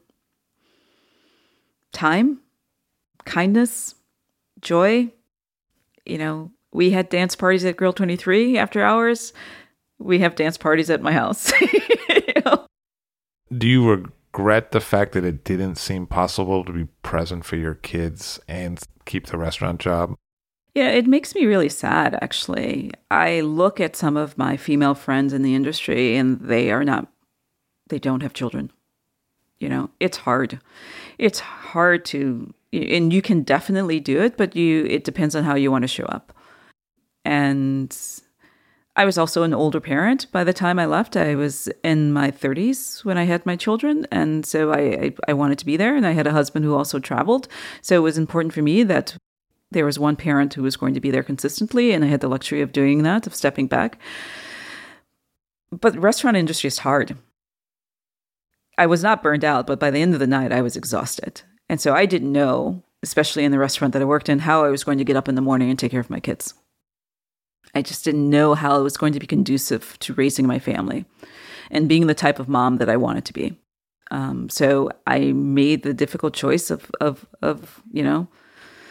time, kindness, joy. You know, we had dance parties at Grill twenty-three after hours. We have dance parties at my house. You know? Do you regret the fact that it didn't seem possible to be present for your kids and keep the restaurant job? Yeah, it makes me really sad, actually. I look at some of my female friends in the industry, and they are not, they don't have children. You know, it's hard. It's hard to, and you can definitely do it, but you, it depends on how you want to show up. And I was also an older parent by the time I left. I was in my thirties when I had my children. And so I, I, I wanted to be there. And I had a husband who also traveled. So it was important for me that there was one parent who was going to be there consistently. And I had the luxury of doing that, of stepping back. But the restaurant industry is hard. I was not burned out, but by the end of the night, I was exhausted. And so I didn't know, especially in the restaurant that I worked in, how I was going to get up in the morning and take care of my kids. I just didn't know how it was going to be conducive to raising my family and being the type of mom that I wanted to be. Um, so I made the difficult choice of, of, of, you know,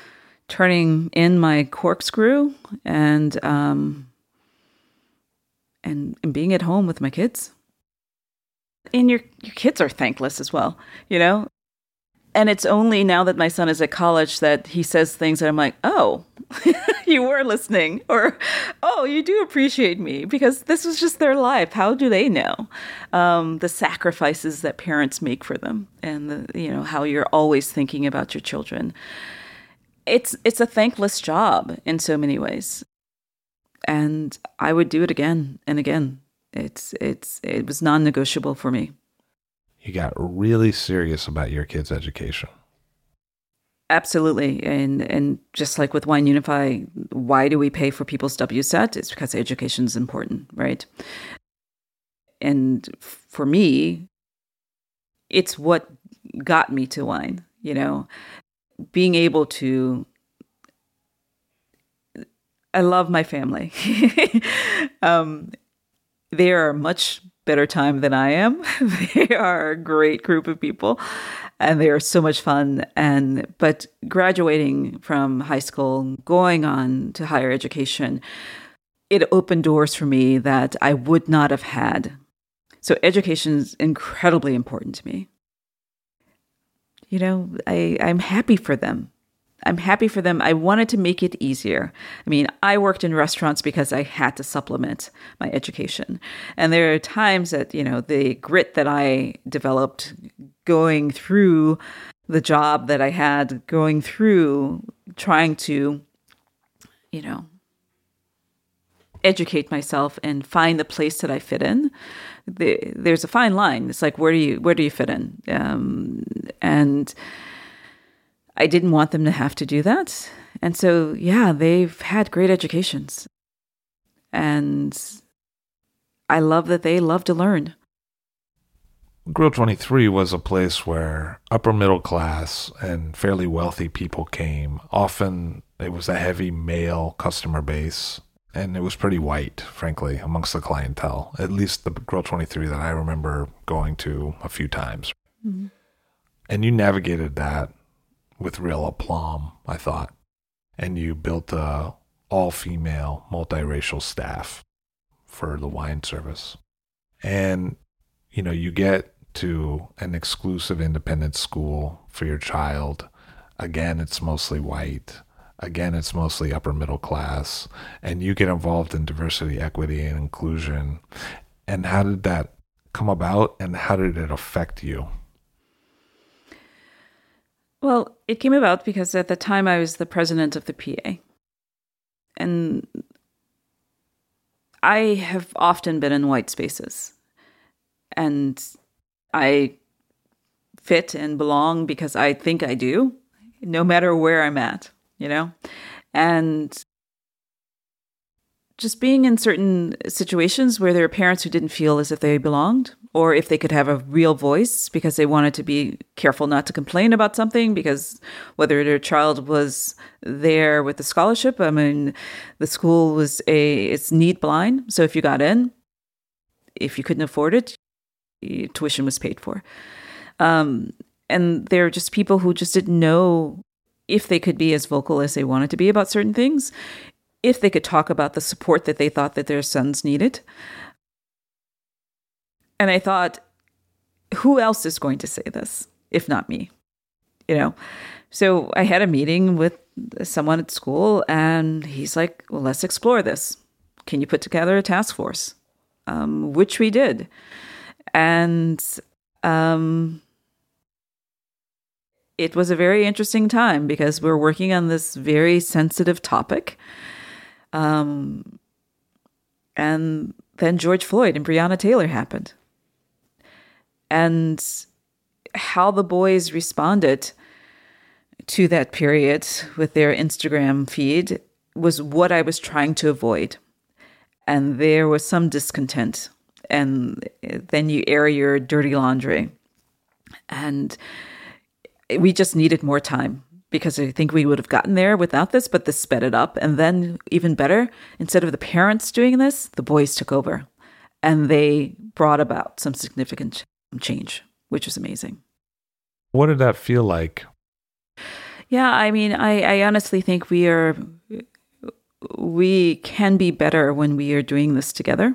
turning in my corkscrew and um, and and being at home with my kids. And your your kids are thankless as well, you know? And it's only now that my son is at college that he says things that I'm like, oh, you were listening, or, oh, you do appreciate me, because this was just their life. How do they know um, the sacrifices that parents make for them, and the, you know, how you're always thinking about your children? It's it's a thankless job in so many ways, and I would do it again and again. It's it's it was non-negotiable for me. You got really serious about your kids' education. Absolutely. And and just like with Wine Unify, why do we pay for people's W S E T? It's because education is important, right? And for me, it's what got me to wine, you know, being able to, I love my family. um, they are much better time than I am. They are a great group of people, and they are so much fun. And but graduating from high school, going on to higher education, it opened doors for me that I would not have had. So education is incredibly important to me. You know, I, I'm happy for them. I'm happy for them. I wanted to make it easier. I mean, I worked in restaurants because I had to supplement my education. And there are times that, you know, the grit that I developed going through the job that I had, going through trying to, you know, educate myself and find the place that I fit in. The, there's a fine line. It's like, where do you, where do you fit in? Um, and I didn't want them to have to do that. And so, yeah, they've had great educations. And I love that they love to learn. Grill twenty-three was a place where upper middle class and fairly wealthy people came. Often it was a heavy male customer base, and it was pretty white, frankly, amongst the clientele, at least the Grill twenty-three that I remember going to a few times. Mm-hmm. And you navigated that with real aplomb, I thought. And you built a all-female, multiracial staff for the wine service. And, you know, you get to an exclusive independent school for your child. Again, it's mostly white. Again, it's mostly upper middle class. And you get involved in diversity, equity, and inclusion. And how did that come about, and how did it affect you? Well, it came about because at the time I was the president of the P A. And I have often been in white spaces. And I fit and belong because I think I do, no matter where I'm at, you know? And just being in certain situations where there are parents who didn't feel as if they belonged, or if they could have a real voice because they wanted to be careful not to complain about something, because whether their child was there with the scholarship, I mean, the school was a, it's need blind. So if you got in, if you couldn't afford it, tuition was paid for. Um, and there are just people who just didn't know if they could be as vocal as they wanted to be about certain things, if they could talk about the support that they thought that their sons needed. And I thought, who else is going to say this, if not me? You know? So I had a meeting with someone at school, and he's like, well, let's explore this. Can you put together a task force? Um, which we did. And um, it was a very interesting time because we're working on this very sensitive topic. Um, and then George Floyd and Breonna Taylor happened. And how the boys responded to that period with their Instagram feed was what I was trying to avoid. And there was some discontent. And then you air your dirty laundry. And we just needed more time, because I think we would have gotten there without this, but this sped it up. And then even better, instead of the parents doing this, the boys took over. And they brought about some significant change, which was amazing. What did that feel like? Yeah, I mean, I, I honestly think we are, we can be better when we are doing this together.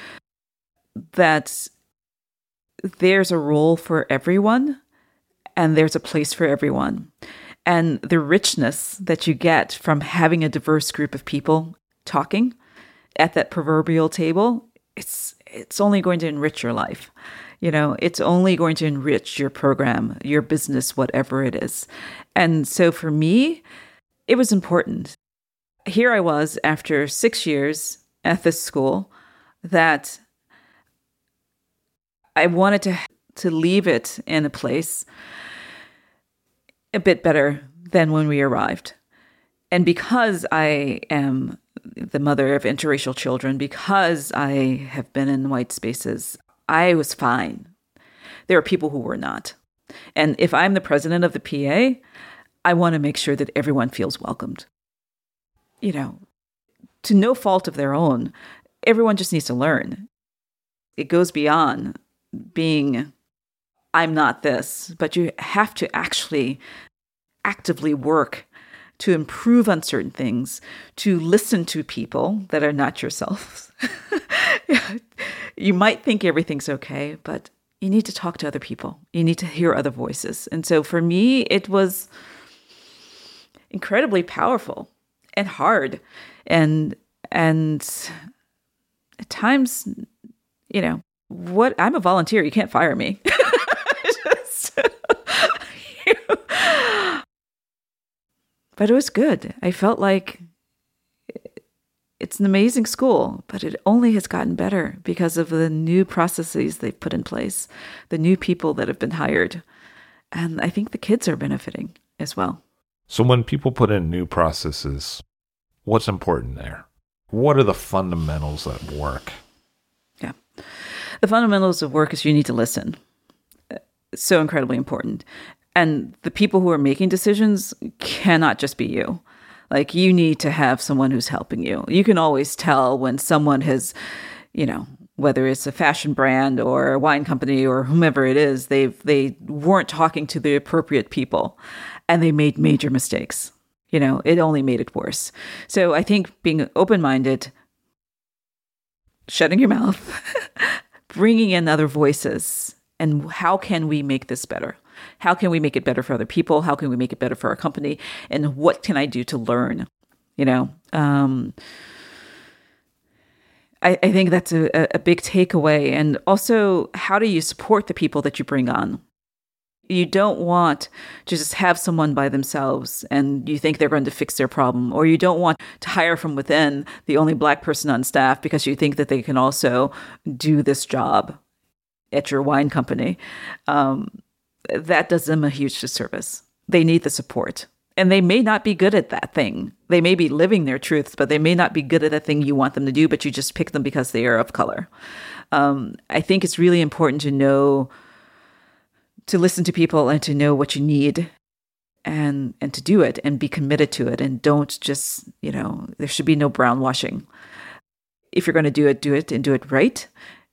That there's a role for everyone and there's a place for everyone. And the richness that you get from having a diverse group of people talking at that proverbial table, it's it's only going to enrich your life. You know, it's only going to enrich your program, your business, whatever it is. And so for me, it was important. Here I was after six years at this school that I wanted to to leave it in a place a bit better than when we arrived. And because I am the mother of interracial children, because I have been in white spaces, I was fine. There are people who were not. And if I'm the president of the P A, I want to make sure that everyone feels welcomed. You know, to no fault of their own, everyone just needs to learn. It goes beyond being, I'm not this, but you have to actually actively work to improve on certain things, to listen to people that are not yourself. You might think everything's okay, but you need to talk to other people. You need to hear other voices. And so for me, it was incredibly powerful and hard. And, and at times, you know, what I'm a volunteer. You can't fire me. Just, you know. But it was good. I felt like it's an amazing school, but it only has gotten better because of the new processes they've put in place, the new people that have been hired. And I think the kids are benefiting as well. So when people put in new processes, what's important there? What are the fundamentals that work? Yeah. The fundamentals of work is you need to listen. It's so incredibly important. And the people who are making decisions cannot just be you. Like, you need to have someone who's helping you. You can always tell when someone has, you know, whether it's a fashion brand or a wine company or whomever it is, they've, they weren't talking to the appropriate people and they made major mistakes. You know, it only made it worse. So I think being open-minded, shutting your mouth, bringing in other voices, and how can we make this better? How can we make it better for other people? How can we make it better for our company? And what can I do to learn? You know, um, I, I think that's a, a big takeaway. And also, how do you support the people that you bring on? You don't want to just have someone by themselves and you think they're going to fix their problem, or you don't want to hire from within the only Black person on staff because you think that they can also do this job at your wine company. Um, that does them a huge disservice. They need the support. And they may not be good at that thing. They may be living their truths, but they may not be good at that thing you want them to do, but you just pick them because they are of color. Um, I think it's really important to know, to listen to people and to know what you need and and to do it and be committed to it. And don't just, you know, there should be no brown washing. If you're going to do it, do it and do it right.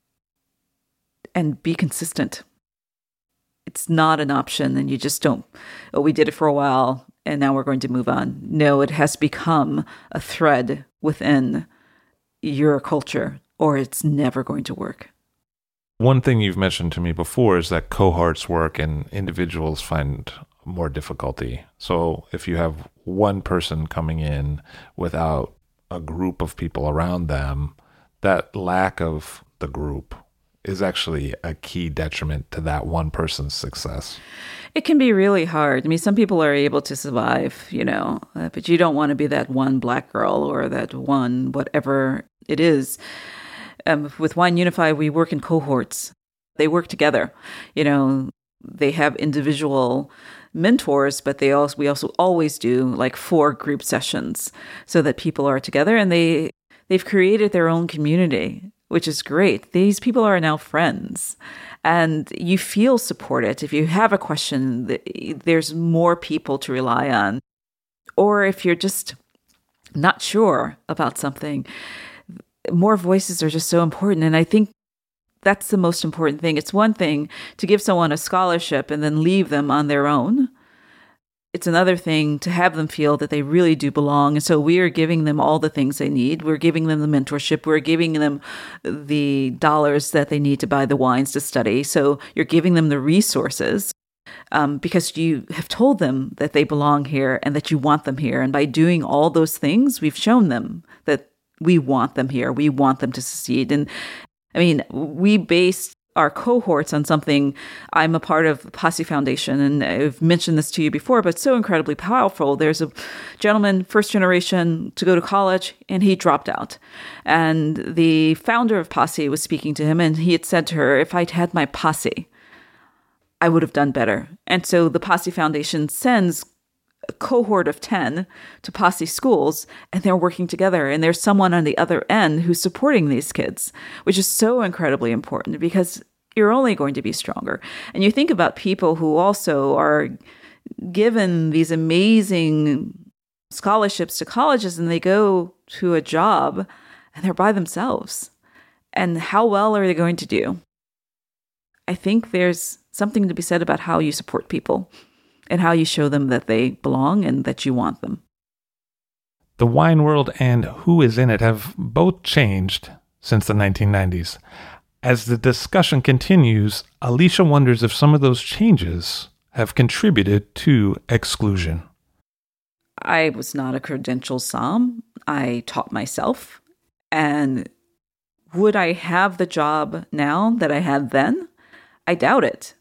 And be consistent. It's not an option and you just don't, oh, we did it for a while and now we're going to move on. No, it has become a thread within your culture or it's never going to work. One thing you've mentioned to me before is that cohorts work and individuals find more difficulty. So if you have one person coming in without a group of people around them, that lack of the group is actually a key detriment to that one person's success. It can be really hard. I mean, some people are able to survive, you know, uh, but you don't want to be that one Black girl or that one whatever it is. Um, with Wine Unify, we work in cohorts. They work together. You know, they have individual mentors, but they also we also always do like four group sessions so that people are together and they they've created their own community, which is great. These people are now friends and you feel supported. If you have a question, there's more people to rely on. Or if you're just not sure about something, more voices are just so important. And I think that's the most important thing. It's one thing to give someone a scholarship and then leave them on their own. it's another thing to have them feel that they really do belong. And so we are giving them all the things they need. We're giving them the mentorship. We're giving them the dollars that they need to buy the wines to study. So you're giving them the resources um, because you have told them that they belong here and that you want them here. And by doing all those things, we've shown them that we want them here. We want them to succeed. And I mean, we based our cohorts on something. I'm a part of the Posse Foundation, and I've mentioned this to you before, but it's so incredibly powerful. There's a gentleman, first generation, to go to college, and he dropped out. And the founder of Posse was speaking to him, and he had said to her, if I'd had my posse, I would have done better. And so the Posse Foundation sends a cohort of ten to Posse schools, and they're working together, and there's someone on the other end who's supporting these kids, which is so incredibly important because you're only going to be stronger. And you think about people who also are given these amazing scholarships to colleges, and they go to a job and they're by themselves. And how well are they going to do? I think there's something to be said about how you support people and how you show them that they belong and that you want them. The wine world and who is in it have both changed since the nineteen nineties. As the discussion continues, Alicia wonders if some of those changes have contributed to exclusion. I was not a credential somm. I taught myself. And would I have the job now that I had then? I doubt it.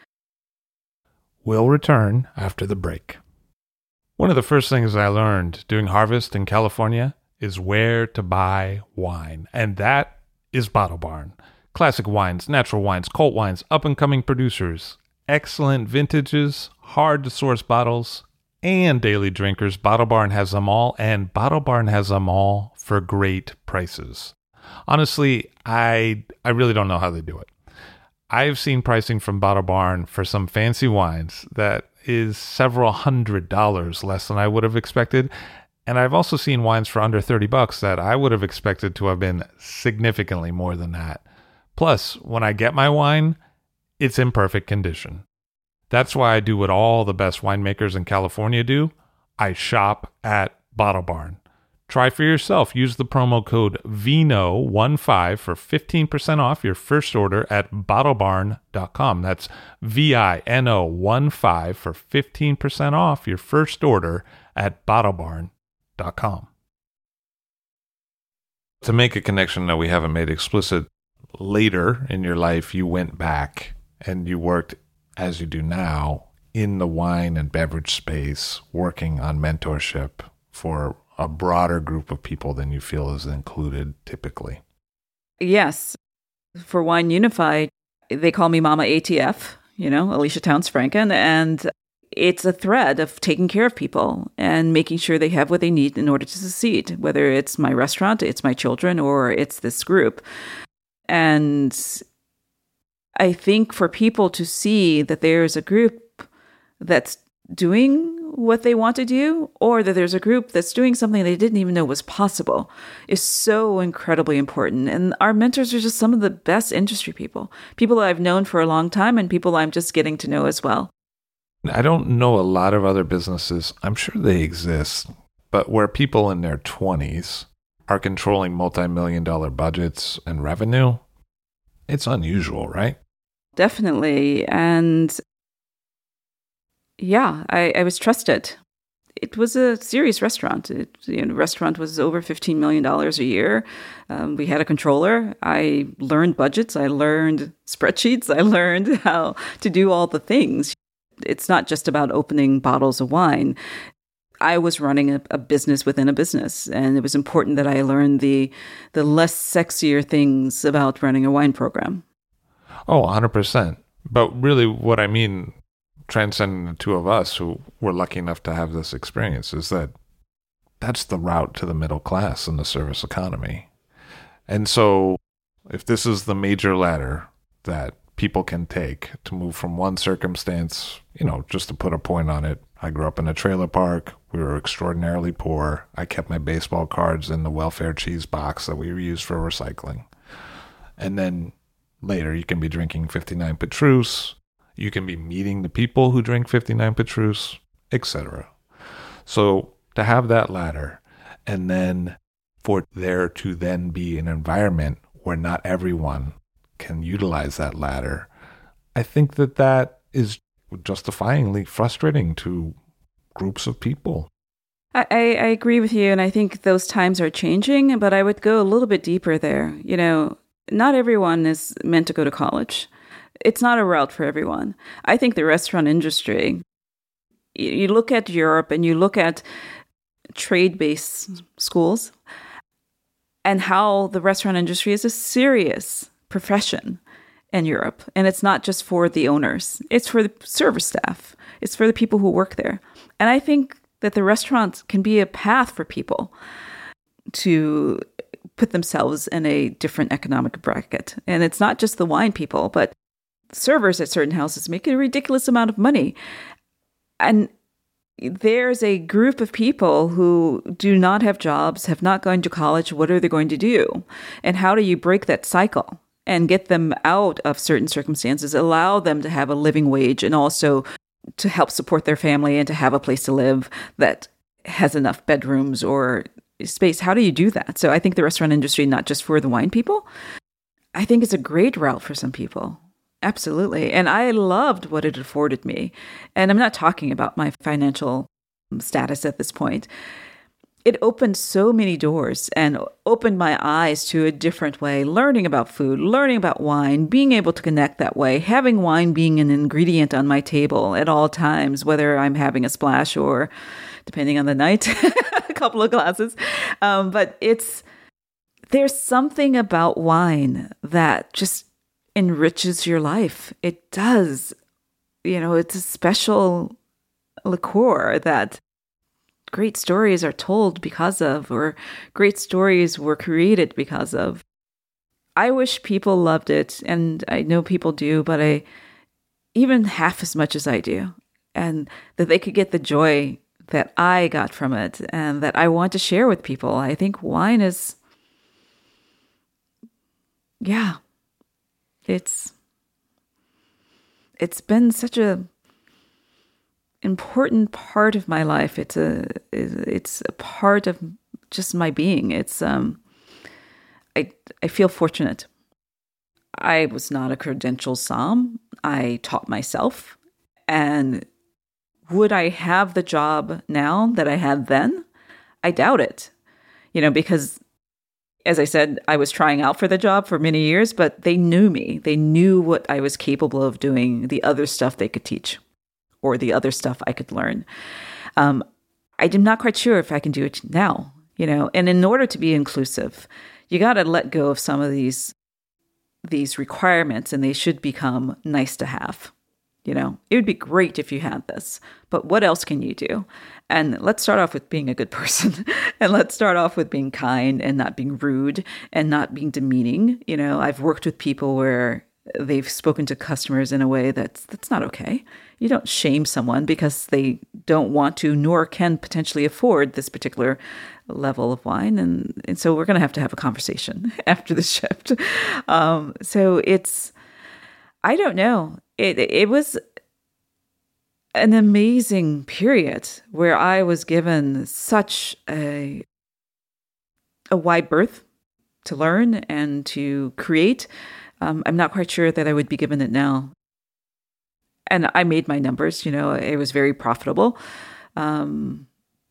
We'll return after the break. One of the first things I learned doing Harvest in California is where to buy wine, and that is Bottle Barn. Classic wines, natural wines, cult wines, up-and-coming producers, excellent vintages, hard-to-source bottles, and daily drinkers. Bottle Barn has them all, and Bottle Barn has them all for great prices. Honestly, I I really don't know how they do it. I've seen pricing from Bottle Barn for some fancy wines that is several hundred dollars less than I would have expected. And I've also seen wines for under thirty bucks that I would have expected to have been significantly more than that. Plus, when I get my wine, it's in perfect condition. That's why I do what all the best winemakers in California do. I shop at Bottle Barn. Try for yourself. Use the promo code V N O fifteen for fifteen percent off your first order at bottle barn dot com. That's V I N O fifteen for fifteen percent off your first order at bottle barn dot com. To make a connection that we haven't made explicit, later in your life, you went back and you worked, as you do now, in the wine and beverage space, working on mentorship for a broader group of people than you feel is included typically. Yes. For Wine Unified, they call me Mama A T F, you know, Alicia Towns Franken, and it's a thread of taking care of people and making sure they have what they need in order to succeed, whether it's my restaurant, it's my children, or it's this group. And I think for people to see that there's a group that's doing what they want to do, or that there's a group that's doing something they didn't even know was possible, is so incredibly important. And our mentors are just some of the best industry people, people that I've known for a long time and people I'm just getting to know as well. I don't know a lot of other businesses, I'm sure they exist, but where people in their twenties are controlling multi-million dollar budgets and revenue, it's unusual, right? Definitely. And yeah, I, I was trusted. It was a serious restaurant. It, you know, the restaurant was over fifteen million dollars a year. Um, we had a controller. I learned budgets. I learned spreadsheets. I learned how to do all the things. It's not just about opening bottles of wine. I was running a, a business within a business, and it was important that I learned the the less sexier things about running a wine program. Oh, one hundred percent. But really what I mean, transcending the two of us who were lucky enough to have this experience, is that that's the route to the middle class in the service economy. And so if this is the major ladder that people can take to move from one circumstance, you know, just to put a point on it, I grew up in a trailer park. We were extraordinarily poor. I kept my baseball cards in the welfare cheese box that we used for recycling. And then later you can be drinking fifty-nine Petrus. You can be meeting the people who drink fifty-nine Petrus. et cetera. So to have that ladder, and then for there to then be an environment where not everyone can utilize that ladder, I think that that is justifyingly frustrating to groups of people. I, I agree with you, and I think those times are changing, but I would go a little bit deeper there. You know, not everyone is meant to go to college. It's not a route for everyone. I think the restaurant industry, you, you look at Europe and you look at trade-based schools and how the restaurant industry is a serious profession in Europe. And it's not just for the owners. It's for the service staff. It's for the people who work there. And I think that the restaurants can be a path for people to put themselves in a different economic bracket. And it's not just the wine people, but servers at certain houses make a ridiculous amount of money. And there's a group of people who do not have jobs, have not gone to college. What are they going to do? And how do you break that cycle and get them out of certain circumstances, allow them to have a living wage and also to help support their family and to have a place to live that has enough bedrooms or space? How do you do that? So I think the restaurant industry, not just for the wine people, I think it's a great route for some people. Absolutely. And I loved what it afforded me. And I'm not talking about my financial status at this point. It opened so many doors and opened my eyes to a different way, learning about food, learning about wine, being able to connect that way, having wine being an ingredient on my table at all times, whether I'm having a splash or, depending on the night, a couple of glasses. Um, but it's, there's something about wine that just enriches your life. It does. You know, it's a special liqueur that great stories are told because of, or great stories were created because of. I wish people loved it, and I know people do, but I even half as much as I do, and that they could get the joy that I got from it and that I want to share with people. I think wine is, yeah, it's it's been such a important part of my life. It's a it's a part of just my being. It's um I I feel fortunate. I was not a credentialed somm. I taught myself. And would I have the job now that I had then? I doubt it. You know, because as I said, I was trying out for the job for many years, but they knew me. They knew what I was capable of doing, the other stuff they could teach, or the other stuff I could learn. Um, I'm not quite sure if I can do it now, you know. And in order to be inclusive, you got to let go of some of these these requirements, and they should become nice to have. You know, it would be great if you had this, but what else can you do? And let's start off with being a good person, and let's start off with being kind and not being rude and not being demeaning. You know, I've worked with people where they've spoken to customers in a way that's that's not okay. You don't shame someone because they don't want to nor can potentially afford this particular level of wine. And, and so we're going to have to have a conversation after the shift. Um, so it's, I don't know. It it was an amazing period where I was given such a a wide berth to learn and to create. Um, I'm not quite sure that I would be given it now. And I made my numbers, you know, it was very profitable. Um,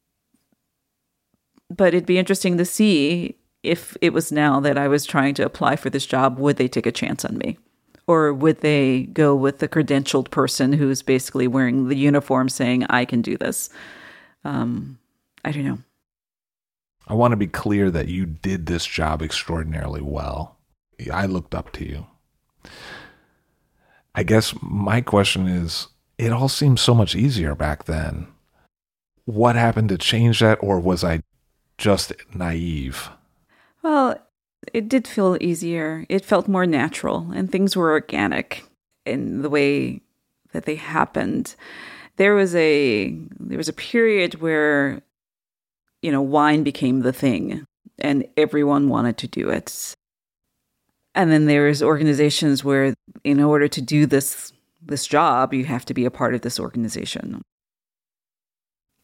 but it'd be interesting to see if it was now that I was trying to apply for this job, would they take a chance on me? Or would they go with the credentialed person who's basically wearing the uniform saying, I can do this? Um, I don't know. I want to be clear that you did this job extraordinarily well. I looked up to you. I guess my question is, it all seems so much easier back then. What happened to change that, or was I just naive? Well, it did feel easier. It felt more natural, and things were organic in the way that they happened. There was a there was a period where, you know, wine became the thing, and everyone wanted to do it. And then there's organizations where, in order to do this this job, you have to be a part of this organization.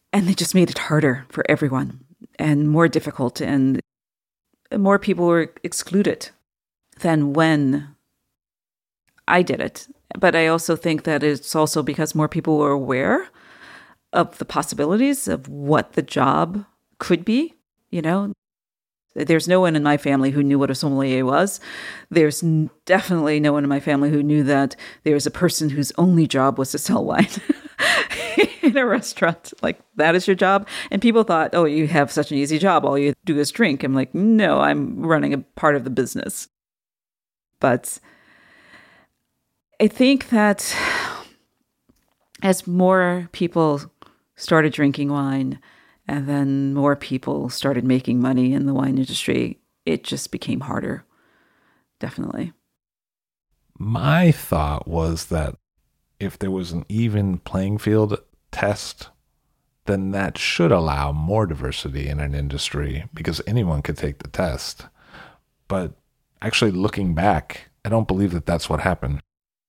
And they just made it harder for everyone and more difficult, and more people were excluded than when I did it. But I also think that it's also because more people were aware of the possibilities of what the job could be. You know, there's no one in my family who knew what a sommelier was. There's definitely no one in my family who knew that there was a person whose only job was to sell wine in a restaurant. Like, that is your job. And people thought, oh, you have such an easy job. All you do is drink. I'm like, no, I'm running a part of the business. But I think that as more people started drinking wine and then more people started making money in the wine industry, it just became harder. Definitely. My thought was that if there was an even playing field test, then that should allow more diversity in an industry because anyone could take the test. But actually looking back, I don't believe that that's what happened.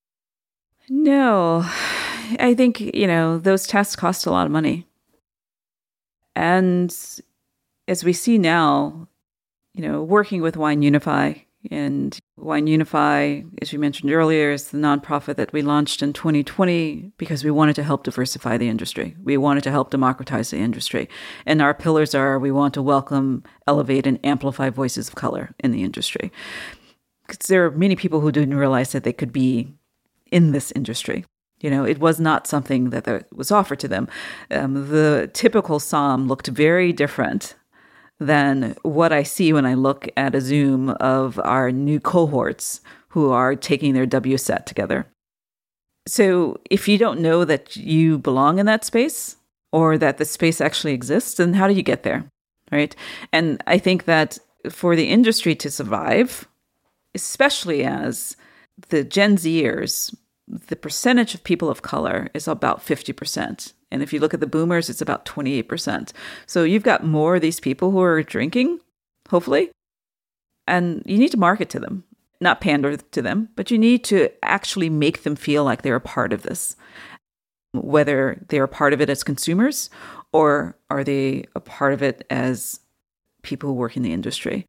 No, I think, you know, those tests cost a lot of money. And as we see now, you know, working with Wine Unify, and Wine Unify, as you mentioned earlier, is the nonprofit that we launched in twenty twenty because we wanted to help diversify the industry. We wanted to help democratize the industry. And our pillars are, we want to welcome, elevate, and amplify voices of color in the industry. Because there are many people who didn't realize that they could be in this industry. You know, it was not something that was offered to them. Um, the typical somm looked very different than what I see when I look at a Zoom of our new cohorts who are taking their W S E T together. So if you don't know that you belong in that space or that the space actually exists, then how do you get there, right? And I think that for the industry to survive, especially as the Gen Zers, the percentage of people of color is about fifty percent. And if you look at the boomers, it's about twenty-eight percent. So you've got more of these people who are drinking, hopefully, and you need to market to them, not pander to them, but you need to actually make them feel like they're a part of this, whether they're a part of it as consumers or are they a part of it as people who work in the industry.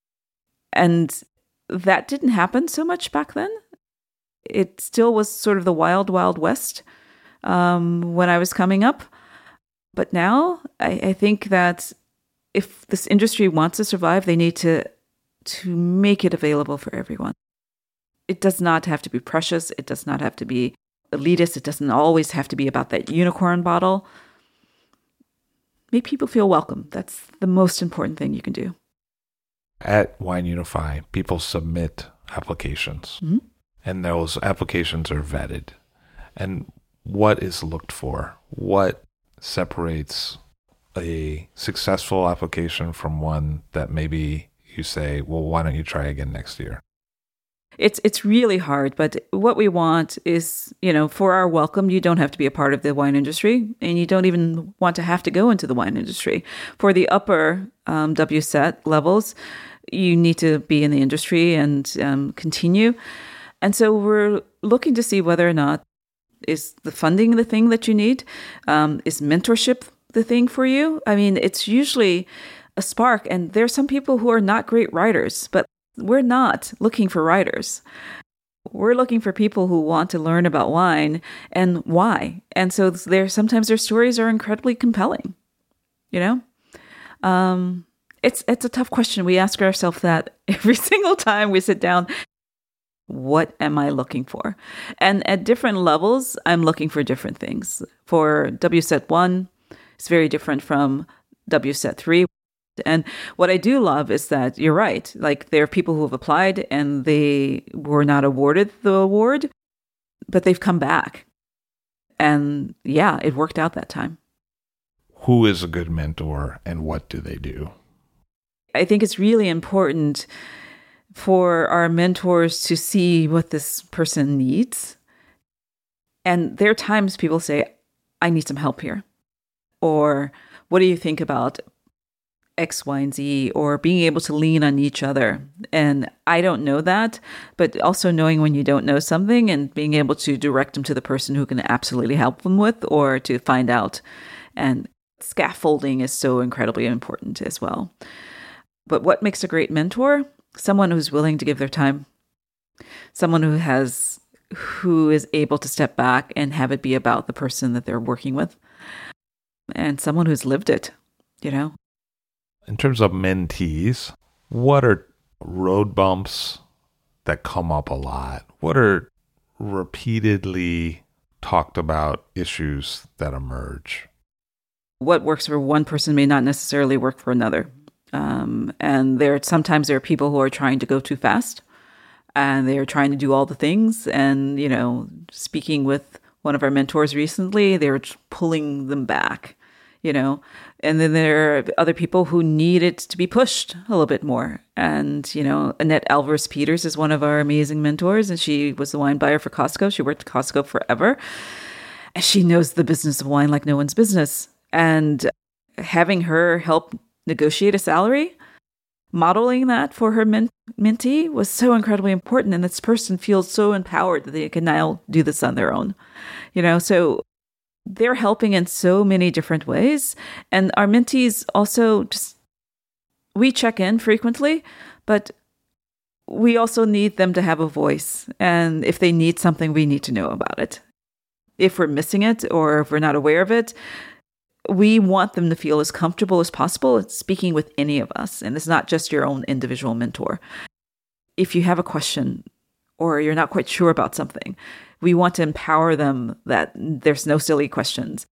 And that didn't happen so much back then. It still was sort of the wild, wild west um, when I was coming up. But now I, I think that if this industry wants to survive, they need to to make it available for everyone. It does not have to be precious. It does not have to be elitist. It doesn't always have to be about that unicorn bottle. Make people feel welcome. That's the most important thing you can do. At Wine Unify, people submit applications. Mm-hmm. And those applications are vetted. And what is looked for? What separates a successful application from one that maybe you say, well, why don't you try again next year? It's it's really hard, but what we want is, you know, for our welcome, you don't have to be a part of the wine industry, and you don't even want to have to go into the wine industry. For the upper um, W S E T levels, you need to be in the industry and um, continue. And so we're looking to see whether or not is the funding the thing that you need? Um, is mentorship the thing for you? I mean, it's usually a spark. And there are some people who are not great writers, but we're not looking for writers. We're looking for people who want to learn about wine and why. And so there sometimes their stories are incredibly compelling. You know, um, it's it's a tough question. We ask ourselves that every single time we sit down. What am I looking for? And at different levels, I'm looking for different things. For W S E T one, it's very different from W S E T three. And what I do love is that you're right. Like, there are people who have applied and they were not awarded the award, but they've come back. And yeah, it worked out that time. Who is a good mentor and what do they do? I think it's really important for our mentors to see what this person needs. And there are times people say, I need some help here. Or what do you think about X, Y, and Z? Or being able to lean on each other. And I don't know that, but also knowing when you don't know something and being able to direct them to the person who can absolutely help them with or to find out. And scaffolding is so incredibly important as well. But what makes a great mentor? Someone who's willing to give their time. Someone who has, who is able to step back and have it be about the person that they're working with. And someone who's lived it, you know? In terms of mentees, what are road bumps that come up a lot? What are repeatedly talked about issues that emerge? What works for one person may not necessarily work for another. Um, and there sometimes there are people who are trying to go too fast, and they're trying to do all the things. And, you know, speaking with one of our mentors recently, they were pulling them back, you know. And then there are other people who need it to be pushed a little bit more. And, you know, Annette Alvarez Peters is one of our amazing mentors, and she was the wine buyer for Costco. She worked at Costco forever. And she knows the business of wine like no one's business. And having her help negotiate a salary, modeling that for her men- mentee was so incredibly important. And this person feels so empowered that they can now do this on their own. You know, so they're helping in so many different ways. And our mentees also just, we check in frequently, but we also need them to have a voice. And if they need something, we need to know about it. If we're missing it or if we're not aware of it, we want them to feel as comfortable as possible speaking with any of us. And it's not just your own individual mentor. If you have a question or you're not quite sure about something, we want to empower them that there's no silly questions.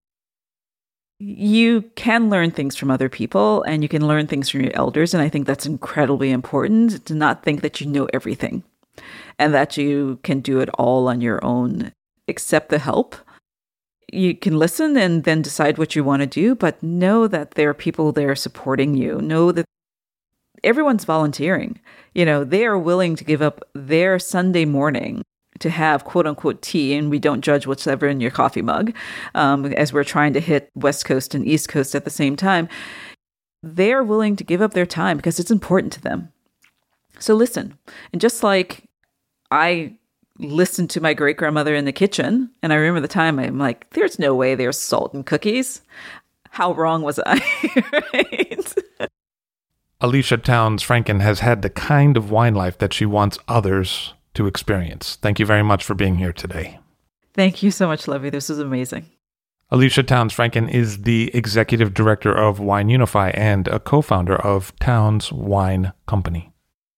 You can learn things from other people, and you can learn things from your elders. And I think that's incredibly important, to not think that you know everything and that you can do it all on your own. Accept the help. You can listen and then decide what you want to do, but know that there are people there supporting you. Know that everyone's volunteering. You know, they are willing to give up their Sunday morning to have quote unquote tea, and we don't judge what's ever in your coffee mug, um, as we're trying to hit West Coast and East Coast at the same time. They're willing to give up their time because it's important to them. So listen. And just like I listened to my great-grandmother in the kitchen, and I remember the time I'm like, there's no way there's salt in cookies. How wrong was I? Right? Alicia Towns Franken has had the kind of wine life that she wants others to experience. Thank you very much for being here today. Thank you so much, Levy. This was amazing. Alicia Towns Franken is the executive director of Wine Unify and a co-founder of Towns Wine Company.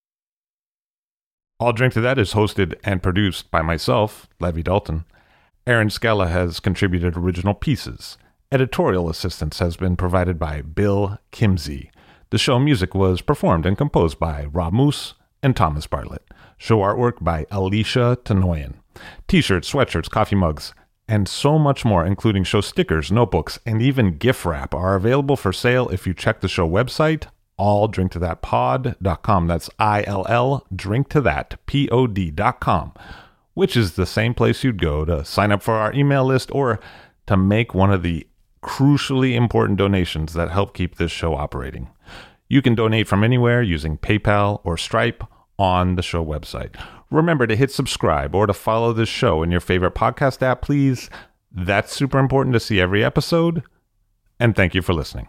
I'll Drink to That is hosted and produced by myself, Levy Dalton. Aaron Scala has contributed original pieces. Editorial assistance has been provided by Bill Kimsey. The show music was performed and composed by Rob Moose and Thomas Bartlett. Show artwork by Alicia Tenoyan. T-shirts, sweatshirts, coffee mugs, and so much more, including show stickers, notebooks, and even gift wrap, are available for sale if you check the show website, all drink to that pod dot com. That's I L L, drink to that, P O D dot com, which is the same place you'd go to sign up for our email list or to make one of the crucially important donations that help keep this show operating. You can donate from anywhere using PayPal or Stripe on the show website. Remember to hit subscribe or to follow this show in your favorite podcast app, please. That's super important to see every episode. And thank you for listening.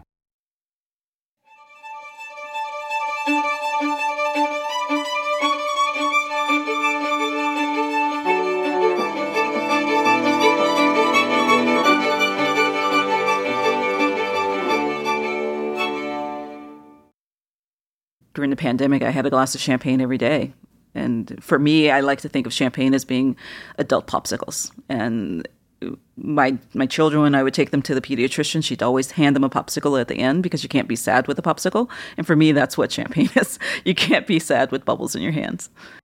During the pandemic, I had a glass of champagne every day. And for me, I like to think of champagne as being adult popsicles. And my my children, when I would take them to the pediatrician, she'd always hand them a popsicle at the end because you can't be sad with a popsicle. And for me, that's what champagne is. You can't be sad with bubbles in your hands.